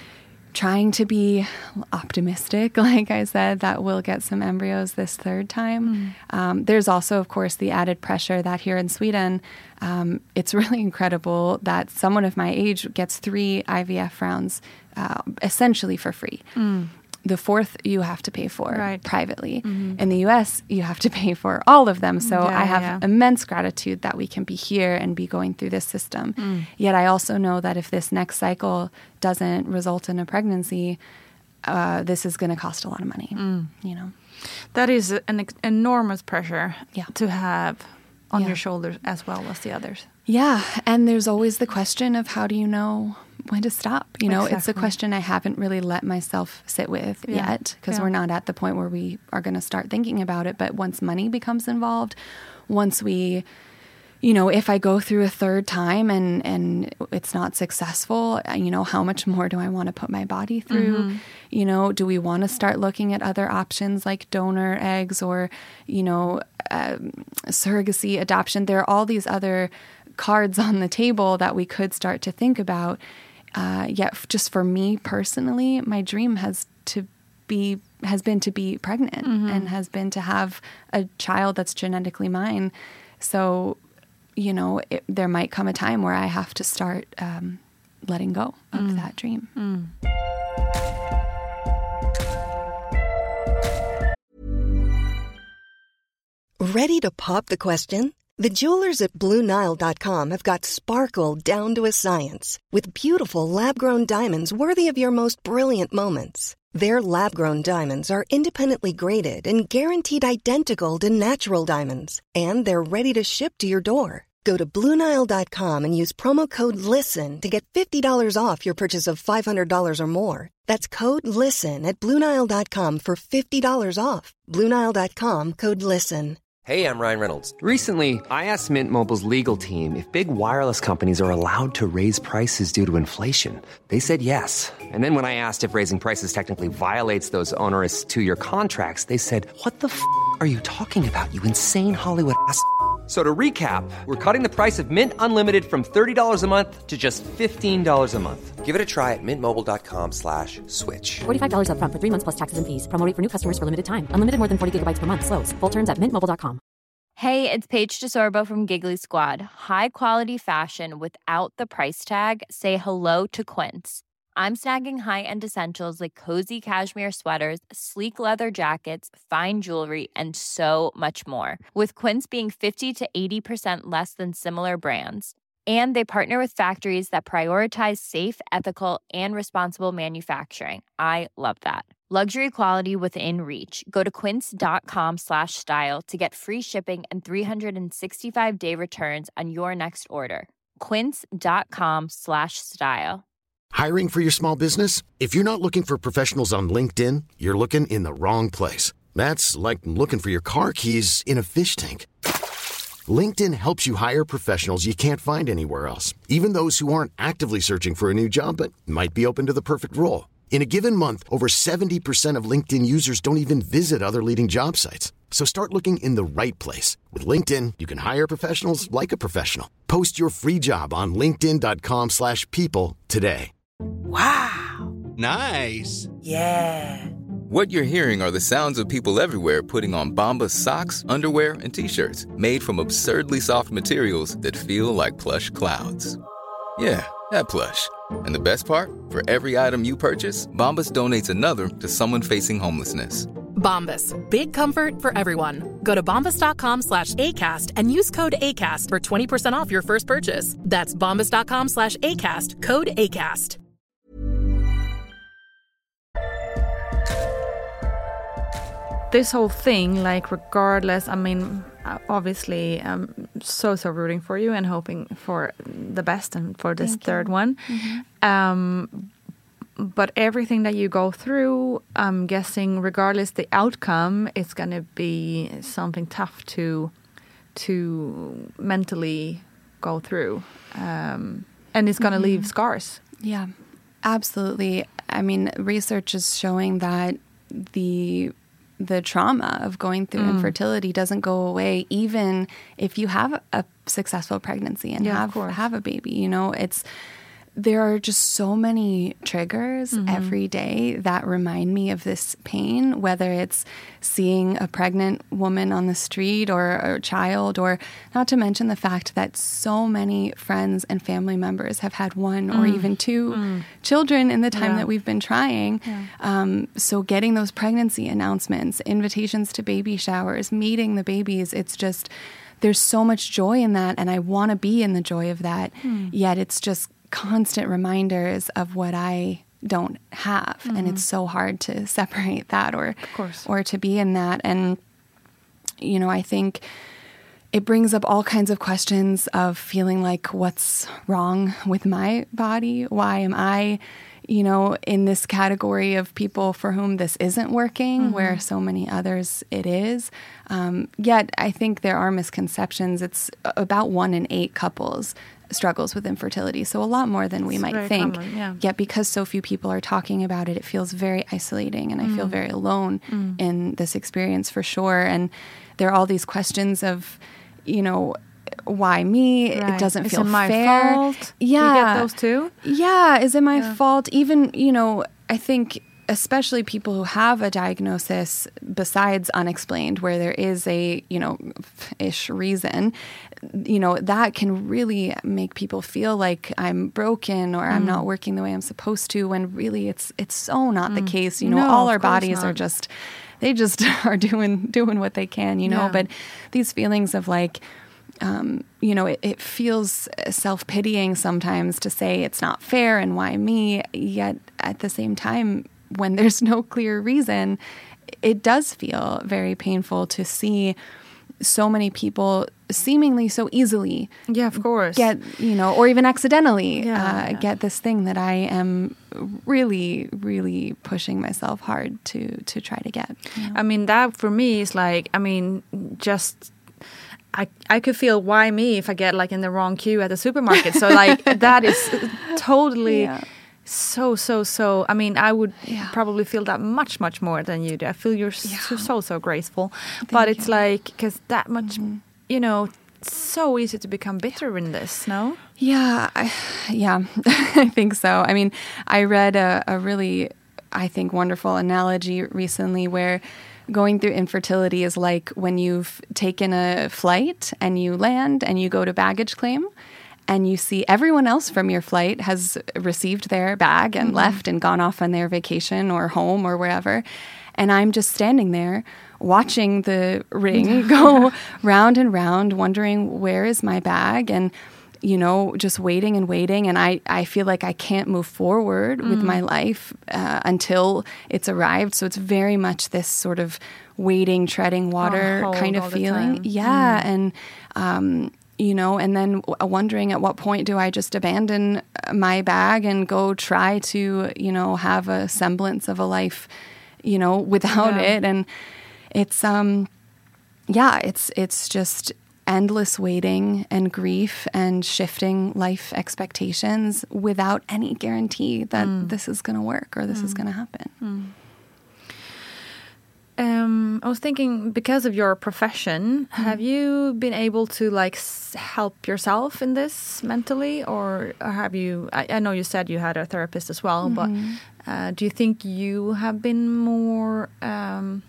[SPEAKER 6] trying to be optimistic, like I said, that we'll get some embryos this third time. Um, there's also, of course, the added pressure that here in Sweden, um, it's really incredible that someone of my age gets three I V F rounds uh, essentially for free. The fourth you have to pay for
[SPEAKER 1] Right.
[SPEAKER 6] privately. In the U S, you have to pay for all of them. So
[SPEAKER 1] Yeah,
[SPEAKER 6] I have
[SPEAKER 1] yeah.
[SPEAKER 6] immense gratitude that we can be here and be going through this system. Yet I also know that if this next cycle doesn't result in a pregnancy, uh, this is going to cost a lot of money. You know,
[SPEAKER 1] That is an ex- enormous pressure
[SPEAKER 6] Yeah.
[SPEAKER 1] to have on
[SPEAKER 6] Yeah.
[SPEAKER 1] your shoulders as well as the others.
[SPEAKER 6] yeah. And there's always the question of how do you know when to stop? You know, it's a
[SPEAKER 1] Exactly.
[SPEAKER 6] question I haven't really let myself sit with
[SPEAKER 1] Yeah.
[SPEAKER 6] yet, because
[SPEAKER 1] Yeah.
[SPEAKER 6] we're not at the point where we are going to start thinking about it. But once money becomes involved, once we, you know, if I go through a third time and, and it's not successful, you know, how much more do I want to put my body through? You know, do we want to start looking at other options like donor eggs or, you know, um, surrogacy, adoption? There are all these other cards on the table that we could start to think about. Uh, yet f- just for me personally, my dream has to be has been to be pregnant and has been to have a child that's genetically mine. So, you know, it, there might come a time where I have to start um, letting go of that dream.
[SPEAKER 7] Ready to pop the question? The jewelers at Blue Nile dot com have got sparkle down to a science with beautiful lab-grown diamonds worthy of your most brilliant moments. Their lab-grown diamonds are independently graded and guaranteed identical to natural diamonds, and they're ready to ship to your door. Go to Blue Nile dot com and use promo code LISTEN to get fifty dollars off your purchase of five hundred dollars or more. That's code LISTEN at Blue Nile dot com for fifty dollars off. Blue Nile dot com, code LISTEN.
[SPEAKER 8] Hey, I'm Ryan Reynolds. Recently, I asked Mint Mobile's legal team if big wireless companies are allowed to raise prices due to inflation. They said yes. And then when I asked if raising prices technically violates those onerous two-year contracts, they said, "What the f*** are you talking about, you insane Hollywood ass?" So to recap, we're cutting the price of Mint Unlimited from thirty dollars a month to just fifteen dollars a month. Give it a try at mintmobile.com slash switch.
[SPEAKER 9] forty-five dollars up front for three months plus taxes and fees. Promo rate for new customers for limited time. Unlimited more than forty gigabytes per month. Slows full terms at mint mobile dot com.
[SPEAKER 10] Hey, it's Paige DeSorbo from Giggly Squad. High quality fashion without the price tag. Say hello to Quince. I'm snagging high-end essentials like cozy cashmere sweaters, sleek leather jackets, fine jewelry, and so much more. With Quince being fifty to eighty percent less than similar brands. And they partner with factories that prioritize safe, ethical, and responsible manufacturing. I love that. Luxury quality within reach. Go to quince.com slash style to get free shipping and three sixty-five day returns on your next order. Quince.com slash style.
[SPEAKER 11] Hiring for your small business? If you're not looking for professionals on LinkedIn, you're looking in the wrong place. That's like looking for your car keys in a fish tank. LinkedIn helps you hire professionals you can't find anywhere else, even those who aren't actively searching for a new job but might be open to the perfect role. In a given month, over seventy percent of LinkedIn users don't even visit other leading job sites. So start looking in the right place. With LinkedIn, you can hire professionals like a professional. Post your free job on linkedin.com slash people today.
[SPEAKER 12] Wow.
[SPEAKER 13] Nice.
[SPEAKER 12] Yeah.
[SPEAKER 13] What you're hearing are the sounds of people everywhere putting on Bombas socks, underwear, and T-shirts made from absurdly soft materials that feel like plush clouds. Yeah, that plush. And the best part? For every item you purchase, Bombas donates another to someone facing homelessness.
[SPEAKER 14] Bombas. Big comfort for everyone. Go to bombas.com slash ACAST and use code ACAST for twenty percent off your first purchase. That's bombas.com slash ACAST. Code ACAST.
[SPEAKER 1] This whole thing, like, regardless, I mean, obviously, I'm so, so rooting for you and hoping for the best and for this
[SPEAKER 6] Thank
[SPEAKER 1] third
[SPEAKER 6] you.
[SPEAKER 1] one.
[SPEAKER 6] Mm-hmm.
[SPEAKER 1] Um, but everything that you go through, I'm guessing, regardless the outcome, it's going to be something tough to to mentally go through. Um, and it's going to
[SPEAKER 6] Mm-hmm.
[SPEAKER 1] leave scars.
[SPEAKER 6] Yeah, absolutely. I mean, research is showing that the the trauma of going through
[SPEAKER 1] Mm.
[SPEAKER 6] infertility doesn't go away even if you have a successful pregnancy and
[SPEAKER 1] Yeah, of
[SPEAKER 6] have
[SPEAKER 1] course.
[SPEAKER 6] have a baby. You know, it's there are just so many triggers
[SPEAKER 1] Mhm.
[SPEAKER 6] every day that remind me of this pain, whether it's seeing a pregnant woman on the street or a child, or not to mention the fact that so many friends and family members have had one or
[SPEAKER 1] Mm.
[SPEAKER 6] even two
[SPEAKER 1] Mm.
[SPEAKER 6] children in the time
[SPEAKER 1] Yeah.
[SPEAKER 6] that we've been trying.
[SPEAKER 1] Yeah.
[SPEAKER 6] Um, so getting those pregnancy announcements, invitations to baby showers, meeting the babies, it's just, there's so much joy in that, and I want to be in the joy of that,
[SPEAKER 1] Mm.
[SPEAKER 6] yet it's just constant reminders of what I don't have. And
[SPEAKER 1] Mhm.
[SPEAKER 6] it's so hard to separate that or,
[SPEAKER 1] Of course.
[SPEAKER 6] or to be in that. And, you know, I think it brings up all kinds of questions of feeling like, what's wrong with my body? Why am I, you know, in this category of people for whom this isn't working,
[SPEAKER 1] Mhm.
[SPEAKER 6] where so many others it is? Um, yet I think there are misconceptions. It's about one in eight couples struggles with infertility. So a lot more than we
[SPEAKER 1] It's
[SPEAKER 6] might
[SPEAKER 1] very
[SPEAKER 6] think.
[SPEAKER 1] common, yeah.
[SPEAKER 6] Yet because so few people are talking about it, it feels very isolating, and I feel
[SPEAKER 1] Mm.
[SPEAKER 6] very alone
[SPEAKER 1] Mm.
[SPEAKER 6] in this experience for sure. And there are all these questions of, you know, why me?
[SPEAKER 1] Right.
[SPEAKER 6] It doesn't
[SPEAKER 1] Is
[SPEAKER 6] feel
[SPEAKER 1] it my
[SPEAKER 6] fair.
[SPEAKER 1] fault?
[SPEAKER 6] Yeah.
[SPEAKER 1] You get those too?
[SPEAKER 6] Yeah. Is it my
[SPEAKER 1] Yeah.
[SPEAKER 6] fault? Even, you know, I think especially people who have a diagnosis besides unexplained, where there is a, you know, ish reason, you know, that can really make people feel like I'm broken or I'm
[SPEAKER 1] Mm.
[SPEAKER 6] not working the way I'm supposed to, when really it's it's so not the
[SPEAKER 1] Mm.
[SPEAKER 6] case. You know,
[SPEAKER 1] No,
[SPEAKER 6] all
[SPEAKER 1] of
[SPEAKER 6] our
[SPEAKER 1] course
[SPEAKER 6] bodies are
[SPEAKER 1] not.
[SPEAKER 6] just, they just are doing doing what they can, you know.
[SPEAKER 1] Yeah.
[SPEAKER 6] But these feelings of like, um, you know, it, it feels self-pitying sometimes to say it's not fair and why me, yet at the same time, when there's no clear reason, it does feel very painful to see so many people seemingly so easily
[SPEAKER 1] Yeah, of course.
[SPEAKER 6] get, you know, or even accidentally
[SPEAKER 1] Yeah,
[SPEAKER 6] uh,
[SPEAKER 1] yeah.
[SPEAKER 6] get this thing that I am really, really pushing myself hard to to try to get. you know?
[SPEAKER 1] I mean, that for me is like, I mean, just I I could feel why me if I get like in the wrong queue at the supermarket. So like that is totally
[SPEAKER 6] Yeah.
[SPEAKER 1] so so so. I mean, I would
[SPEAKER 6] Yeah.
[SPEAKER 1] probably feel that much much more than you do. I feel you're so so, so graceful, but
[SPEAKER 6] Thank
[SPEAKER 1] it's
[SPEAKER 6] you.
[SPEAKER 1] like because that much, you know, it's so easy to become bitter in this. No.
[SPEAKER 6] Yeah, I, yeah, I think so. I mean, I read a, a really, I think, wonderful analogy recently where going through infertility is like when you've taken a flight and you land and you go to baggage claim, and you see everyone else from your flight has received their bag and mm-hmm. left and gone off on their vacation or home or wherever. And I'm just standing there watching the ring go round and round, wondering, where is my bag? And, you know, just waiting and waiting. And I, I feel like I can't move forward mm. with my life uh, until it's arrived. So it's very much this sort of waiting, treading water
[SPEAKER 1] oh,
[SPEAKER 6] kind of feeling. Yeah. Mm. And, um, you know, and then wondering at what point do I just abandon my bag and go try to, you know, have a semblance of a life, you know, without yeah. it. And it's, um, yeah, it's, it's just endless waiting and grief and shifting life expectations without any guarantee that mm. this is going to work or this mm. is going to happen.
[SPEAKER 1] Mm. Um, I was thinking, because of your profession, mm. have you been able to like s- help yourself in this mentally, or, or have you? I, I know you said you had a therapist as well, mm-hmm. but uh, do you think you have been more? Um,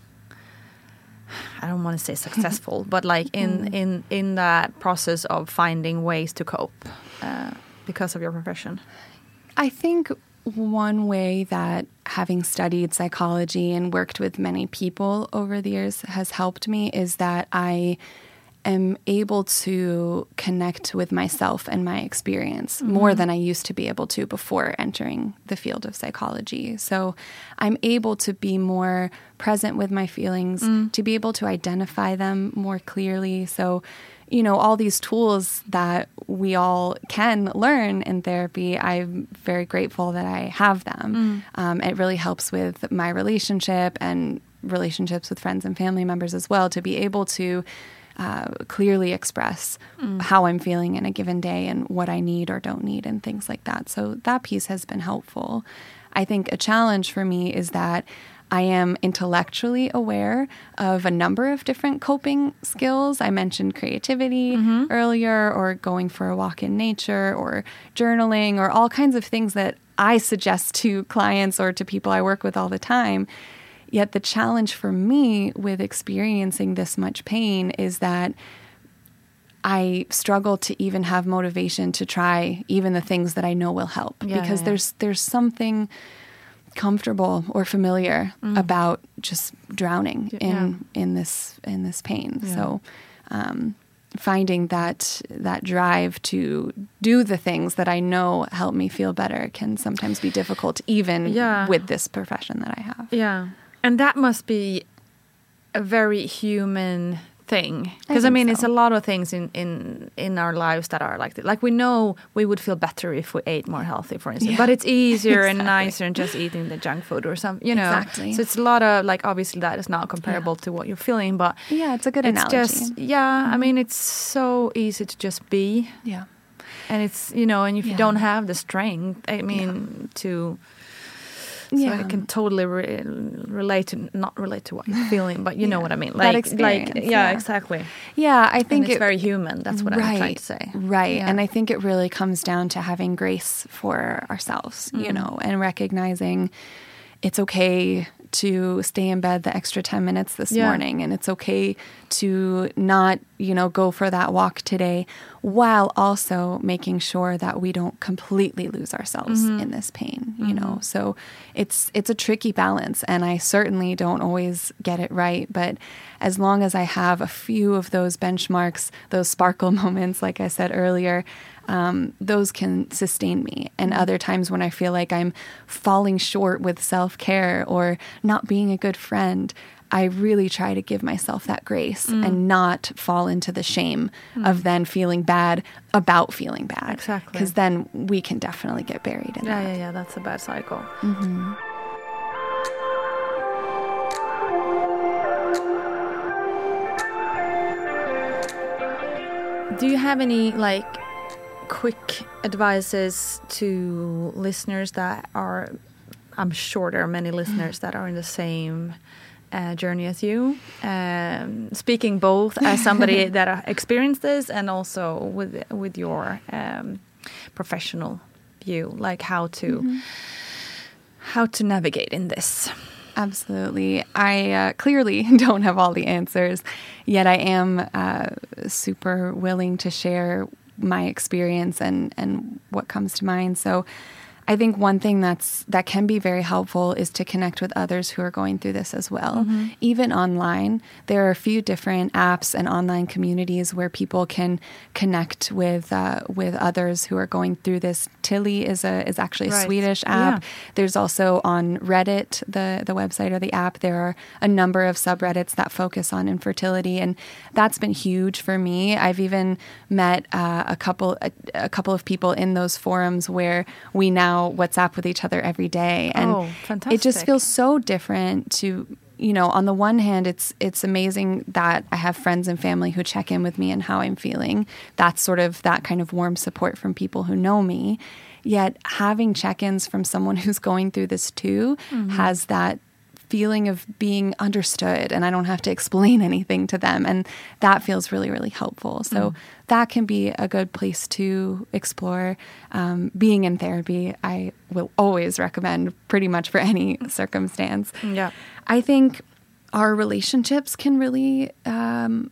[SPEAKER 1] I don't want to say successful, but like in mm. in in that process of finding ways to cope uh, because of your profession?
[SPEAKER 6] I think one way that having studied psychology and worked with many people over the years has helped me is that I am able to connect with myself and my experience mm-hmm. more than I used to be able to before entering the field of psychology. So I'm able to be more present with my feelings, mm. to be able to identify them more clearly. So, you know, all these tools that we all can learn in therapy, I'm very grateful that I have them. Mm. Um, it really helps with my relationship and relationships with friends and family members as well, to be able to uh, clearly express mm. how I'm feeling in a given day and what I need or don't need and things like that. So that piece has been helpful. I think a challenge for me is that I am intellectually aware of a number of different coping skills. I mentioned creativity mm-hmm. earlier, or going for a walk in nature, or journaling, or all kinds of things that I suggest to clients or to people I work with all the time. Yet the challenge for me with experiencing this much pain is that I struggle to even have motivation to try even the things that I know will help, yeah, because yeah. there's there's something comfortable or familiar mm. about just drowning in yeah. in this in this pain. Yeah. So um, finding that that drive to do the things that I know help me feel better can sometimes be difficult, even yeah. with this profession that I have.
[SPEAKER 1] Yeah, and that must be a very human thing, because I, I mean so. It's a lot of things in, in, in our lives that are like that. Like, we know we would feel better if we ate more healthy, for instance, yeah. but it's easier exactly. and nicer than just eating the junk food or something, you know.
[SPEAKER 6] Exactly.
[SPEAKER 1] So it's a lot of, like, obviously that is not comparable yeah. to what you're feeling, but
[SPEAKER 6] yeah, it's a good
[SPEAKER 1] it's
[SPEAKER 6] analogy.
[SPEAKER 1] Just, yeah, mm-hmm. I mean, it's so easy to just be.
[SPEAKER 6] Yeah.
[SPEAKER 1] And it's, you know, and if yeah. you don't have the strength, I mean, yeah. to... So yeah. I can totally re- relate to, not relate to what you're feeling, but you yeah. know what I mean. Like, like, yeah, yeah, exactly.
[SPEAKER 6] Yeah, I think
[SPEAKER 1] and it's
[SPEAKER 6] it,
[SPEAKER 1] very human. That's what
[SPEAKER 6] right,
[SPEAKER 1] I'm trying to say.
[SPEAKER 6] Right,
[SPEAKER 1] yeah.
[SPEAKER 6] and I think it really comes down to having grace for ourselves, mm. you know, and recognizing it's okay to stay in bed the extra ten minutes this yeah. morning, and it's okay to not, you know, go for that walk today, while also making sure that we don't completely lose ourselves mm-hmm. in this pain, you mm-hmm. know. So it's it's a tricky balance, and I certainly don't always get it right, but as long as I have a few of those benchmarks, those sparkle moments, like I said earlier, Um, those can sustain me. And other times when I feel like I'm falling short with self-care or not being a good friend, I really try to give myself that grace mm. and not fall into the shame mm. of then feeling bad about feeling bad.
[SPEAKER 1] Exactly.
[SPEAKER 6] Because then we can definitely get buried in
[SPEAKER 1] yeah,
[SPEAKER 6] that.
[SPEAKER 1] Yeah, yeah, that's a bad cycle.
[SPEAKER 6] Mm-hmm.
[SPEAKER 1] Do you have any, like, quick advices to listeners that are, I'm sure there are many listeners that are in the same uh, journey as you, um, speaking both as somebody that experienced this and also with with your um, professional view, like how to mm-hmm. how to navigate in this?
[SPEAKER 6] Absolutely. I uh, clearly don't have all the answers, yet I am uh, super willing to share my experience and, and what comes to mind. So I think one thing that's that can be very helpful is to connect with others who are going through this as well. Mm-hmm. Even online, there are a few different apps and online communities where people can connect with uh, with others who are going through this. Tilly is a is actually a
[SPEAKER 1] right.
[SPEAKER 6] Swedish app.
[SPEAKER 1] Yeah.
[SPEAKER 6] There's also on Reddit, the the website or the app, there are a number of subreddits that focus on infertility, and that's been huge for me. I've even met uh, a couple a, a couple of people in those forums where we now WhatsApp with each other every day. And
[SPEAKER 1] oh, fantastic.
[SPEAKER 6] It just feels so different to, you know, on the one hand, it's it's amazing that I have friends and family who check in with me and how I'm feeling. That's sort of that kind of warm support from people who know me. Yet having check-ins from someone who's going through this too mm-hmm. has that feeling of being understood, and I don't have to explain anything to them. And that feels really, really helpful. So mm. that can be a good place to explore. Um, being in therapy, I will always recommend pretty much for any circumstance.
[SPEAKER 1] Yeah.
[SPEAKER 6] I think our relationships can really um,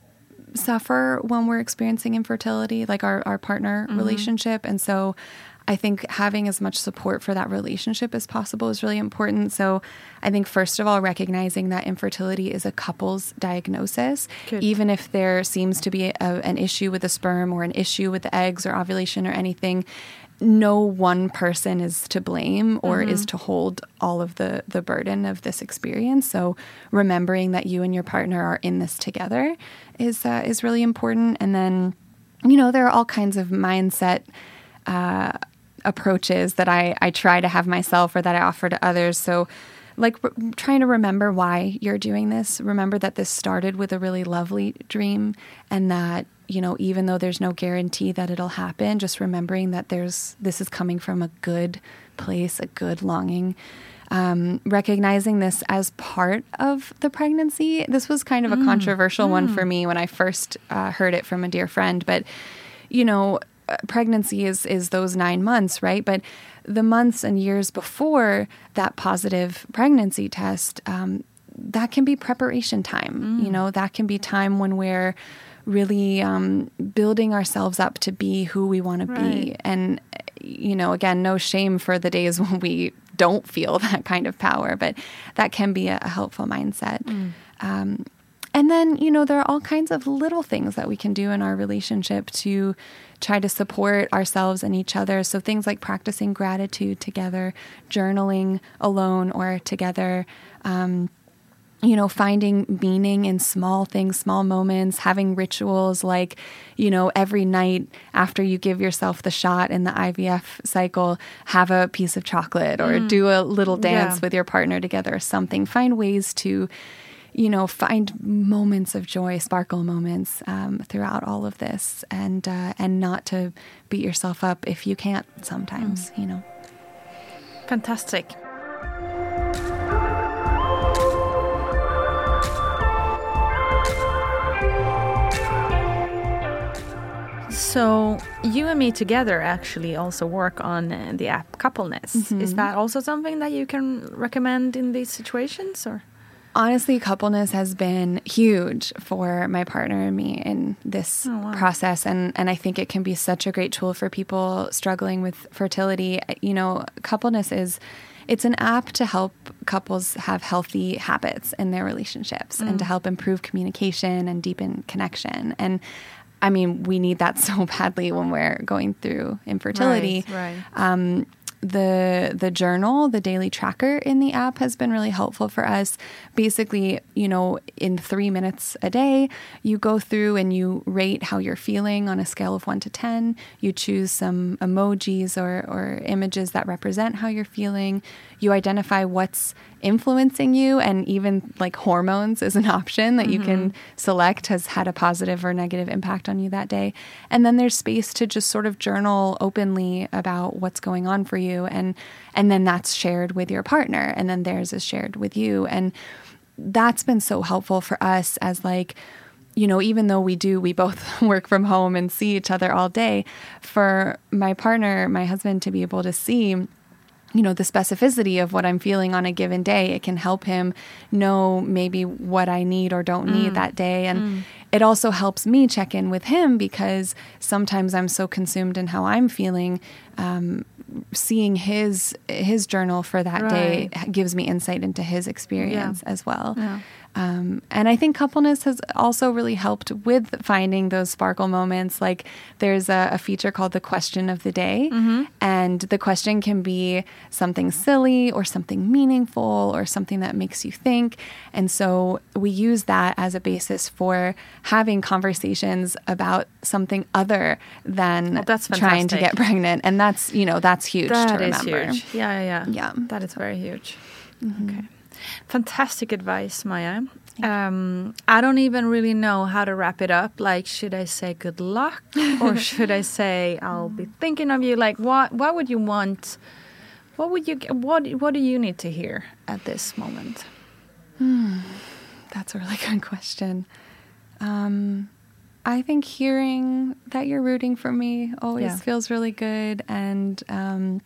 [SPEAKER 6] suffer when we're experiencing infertility, like our, our partner mm-hmm. relationship. And so I think having as much support for that relationship as possible is really important. So I think, first of all, recognizing that infertility is a couple's diagnosis, Good. Even if there seems to be a, an issue with the sperm or an issue with the eggs or ovulation or anything, no one person is to blame or mm-hmm. is to hold all of the, the burden of this experience. So remembering that you and your partner are in this together is uh, is really important. And then, you know, there are all kinds of mindset uh approaches that I, I try to have myself or that I offer to others. So like r- trying to remember why you're doing this. Remember that this started with a really lovely dream, and that, you know, even though there's no guarantee that it'll happen, just remembering that there's this is coming from a good place, a good longing. Um, recognizing this as part of the pregnancy. This was kind of a mm. controversial mm. one for me when I first uh, heard it from a dear friend. But, you know, pregnancy is is those nine months, right? But the months and years before that positive pregnancy test, um, that can be preparation time. Mm. You know, that can be time when we're really um, building ourselves up to be who we want right. to be. And, you know, again, no shame for the days when we don't feel that kind of power, but that can be a, a helpful mindset. Mm. Um, And then, you know, there are all kinds of little things that we can do in our relationship to try to support ourselves and each other. So things like practicing gratitude together, journaling alone or together, um, you know, finding meaning in small things, small moments, having rituals like, you know, every night after you give yourself the shot in the I V F cycle, have a piece of chocolate or mm. do a little dance yeah. with your partner together or something. Find ways to, you know, find moments of joy, sparkle moments um, throughout all of this, and uh, and not to beat yourself up if you can't sometimes, mm. you know.
[SPEAKER 1] Fantastic. So you and me together actually also work on uh, the app Coupleness. Mm-hmm. Is that also something that you can recommend in these situations, or?
[SPEAKER 6] Honestly, Coupleness has been huge for my partner and me in this oh, wow. process. And, and I think it can be such a great tool for people struggling with fertility. You know, Coupleness is, it's an app to help couples have healthy habits in their relationships mm. and to help improve communication and deepen connection. And I mean, we need that so badly when we're going through infertility.
[SPEAKER 1] Right, right.
[SPEAKER 6] Um, The the journal, the daily tracker in the app has been really helpful for us. Basically, you know, in three minutes a day, you go through and you rate how you're feeling on a scale of one to ten. You choose some emojis or, or images that represent how you're feeling. You identify what's influencing you, and even like hormones is an option that mm-hmm. you can select has had a positive or negative impact on you that day. And then there's space to just sort of journal openly about what's going on for you. And and then that's shared with your partner, and then theirs is shared with you. And that's been so helpful for us as like, you know, even though we do, we both work from home and see each other all day, for my partner, my husband, to be able to see, you know, the specificity of what I'm feeling on a given day, it can help him know maybe what I need or don't need mm. that day. And mm. it also helps me check in with him because sometimes I'm so consumed in how I'm feeling. Um, seeing his his journal for that right. day gives me insight into his experience yeah. as well. Yeah. Um, and I think coupleness has also really helped with finding those sparkle moments. Like there's a, a feature called the question of the day. Mm-hmm. And the question can be something silly or something meaningful or something that makes you think. And so we use that as a basis for having conversations about something other than
[SPEAKER 1] oh, that's
[SPEAKER 6] trying to get pregnant. And that's, you know, that's huge
[SPEAKER 1] that
[SPEAKER 6] to remember.
[SPEAKER 1] That is huge. Yeah, yeah, yeah.
[SPEAKER 6] Yeah.
[SPEAKER 1] That is very huge. Mm-hmm. Okay. Fantastic advice, Maja. Um, I don't even really know how to wrap it up. Like, should I say good luck or should I say I'll be thinking of you? Like, what what would you want? What would you what what do you need to hear at this moment?
[SPEAKER 6] Hmm. That's a really good question. Um, I think hearing that you're rooting for me always yeah. feels really good, and um,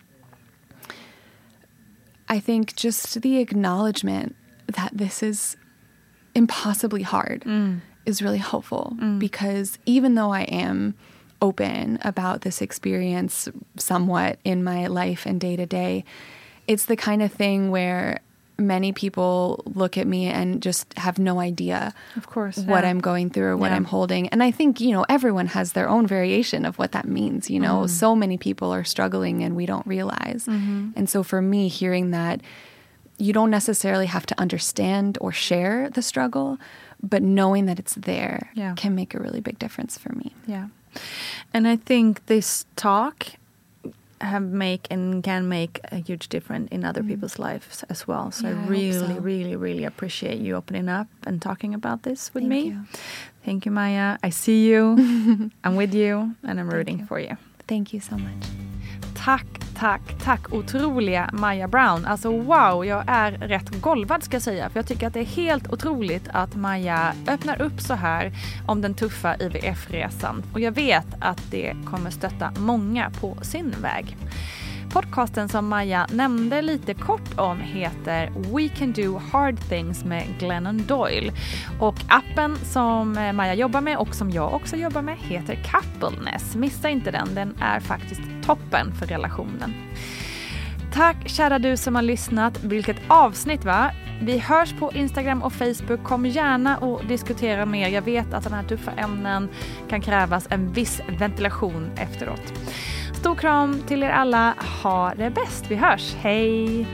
[SPEAKER 6] I think just the acknowledgement that this is impossibly hard mm. is really helpful mm. because even though I am open about this experience somewhat in my life and day to day, it's the kind of thing where many people look at me and just have no idea
[SPEAKER 1] of course
[SPEAKER 6] what
[SPEAKER 1] yeah.
[SPEAKER 6] I'm going through or what
[SPEAKER 1] yeah.
[SPEAKER 6] I'm holding. And I think, you know, everyone has their own variation of what that means. You know, mm. so many people are struggling and we don't realize. Mm-hmm. And so for me, hearing that you don't necessarily have to understand or share the struggle, but knowing that it's there yeah. can make a really big difference for me.
[SPEAKER 1] Yeah. And I think this talk have make and can make a huge difference in other mm. people's lives as well. So
[SPEAKER 6] yeah,
[SPEAKER 1] I really,
[SPEAKER 6] I so.
[SPEAKER 1] really, really appreciate you opening up and talking about this with
[SPEAKER 6] Thank
[SPEAKER 1] me.
[SPEAKER 6] You.
[SPEAKER 1] Thank you, Maja. I see you. I'm with you and I'm rooting
[SPEAKER 6] you.
[SPEAKER 1] for you.
[SPEAKER 6] Thank you so much.
[SPEAKER 1] Tack, tack, tack otroliga Maja Brown. Alltså wow, jag är rätt golvad ska jag säga. För jag tycker att det är helt otroligt att Maja öppnar upp så här om den tuffa I V F-resan. Och jag vet att det kommer stötta många på sin väg. Podcasten som Maja nämnde lite kort om heter We Can Do Hard Things med Glennon Doyle. Och appen som Maja jobbar med och som jag också jobbar med heter Coupleness. Missa inte den, den är faktiskt toppen för relationen. Tack kära du som har lyssnat. Vilket avsnitt va? Vi hörs på Instagram och Facebook. Kom gärna och diskutera mer. Jag vet att de här tuffa ämnen kan krävas en viss ventilation efteråt. Stor kram till er alla. Ha det bäst. Vi hörs. Hej!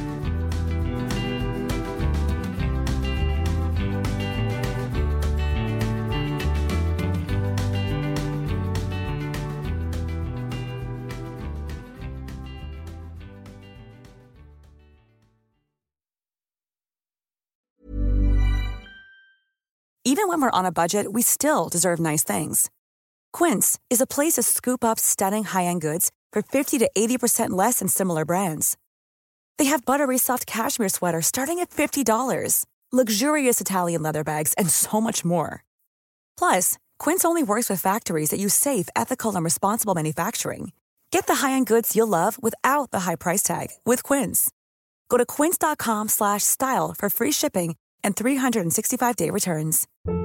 [SPEAKER 2] Even when we're on a budget, we still deserve nice things. Quince is a place to scoop up stunning high-end goods for fifty to eighty percent less than similar brands. They have buttery soft cashmere sweaters starting at fifty dollars, luxurious Italian leather bags, and so much more. Plus, Quince only works with factories that use safe, ethical, and responsible manufacturing. Get the high-end goods you'll love without the high price tag with Quince. Go to quince.com slash style for free shipping and three sixty-five day returns.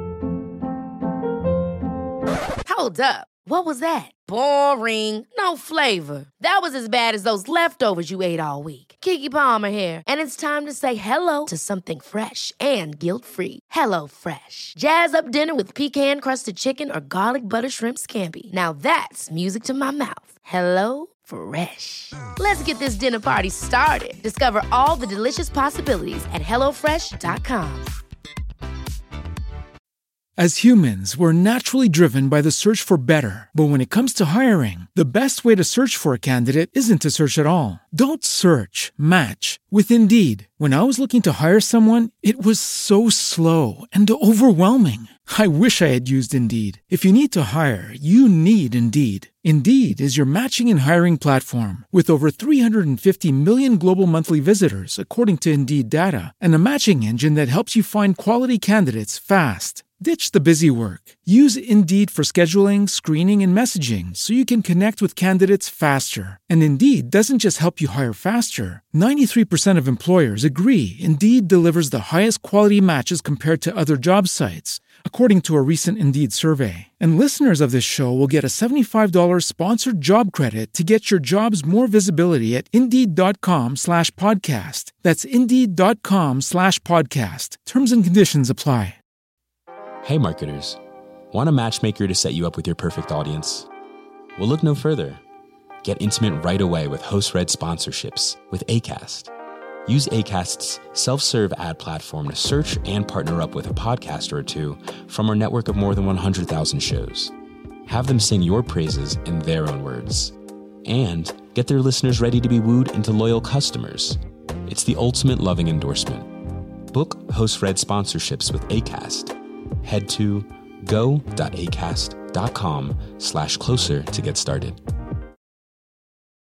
[SPEAKER 3] Hold up. What was that? Boring. No flavor. That was as bad as those leftovers you ate all week. Keke Palmer here, and it's time to say hello to something fresh and guilt-free. Hello Fresh. Jazz up dinner with pecan-crusted chicken or garlic butter shrimp scampi. Now that's music to my mouth. Hello Fresh. Let's get this dinner party started. Discover all the delicious possibilities at hello fresh dot com.
[SPEAKER 15] As humans, we're naturally driven by the search for better. But when it comes to hiring, the best way to search for a candidate isn't to search at all. Don't search, match with Indeed. When I was looking to hire someone, it was so slow and overwhelming. I wish I had used Indeed. If you need to hire, you need Indeed. Indeed is your matching and hiring platform with over three hundred fifty million global monthly visitors, according to Indeed data, and a matching engine that helps you find quality candidates fast. Ditch the busy work. Use Indeed for scheduling, screening, and messaging so you can connect with candidates faster. And Indeed doesn't just help you hire faster. ninety-three percent of employers agree Indeed delivers the highest quality matches compared to other job sites, according to a recent Indeed survey. And listeners of this show will get a seventy-five dollars sponsored job credit to get your jobs more visibility at Indeed.com slash podcast. That's Indeed.com slash podcast. Terms and conditions apply.
[SPEAKER 16] Hey marketers, want a matchmaker to set you up with your perfect audience? Well, look no further. Get intimate right away with host-read sponsorships with Acast. Use Acast's self-serve ad platform to search and partner up with a podcaster or two from our network of more than one hundred thousand shows. Have them sing your praises in their own words. And get their listeners ready to be wooed into loyal customers. It's the ultimate loving endorsement. Book host-read sponsorships with Acast. Head to go.acast.com slash closer to get started.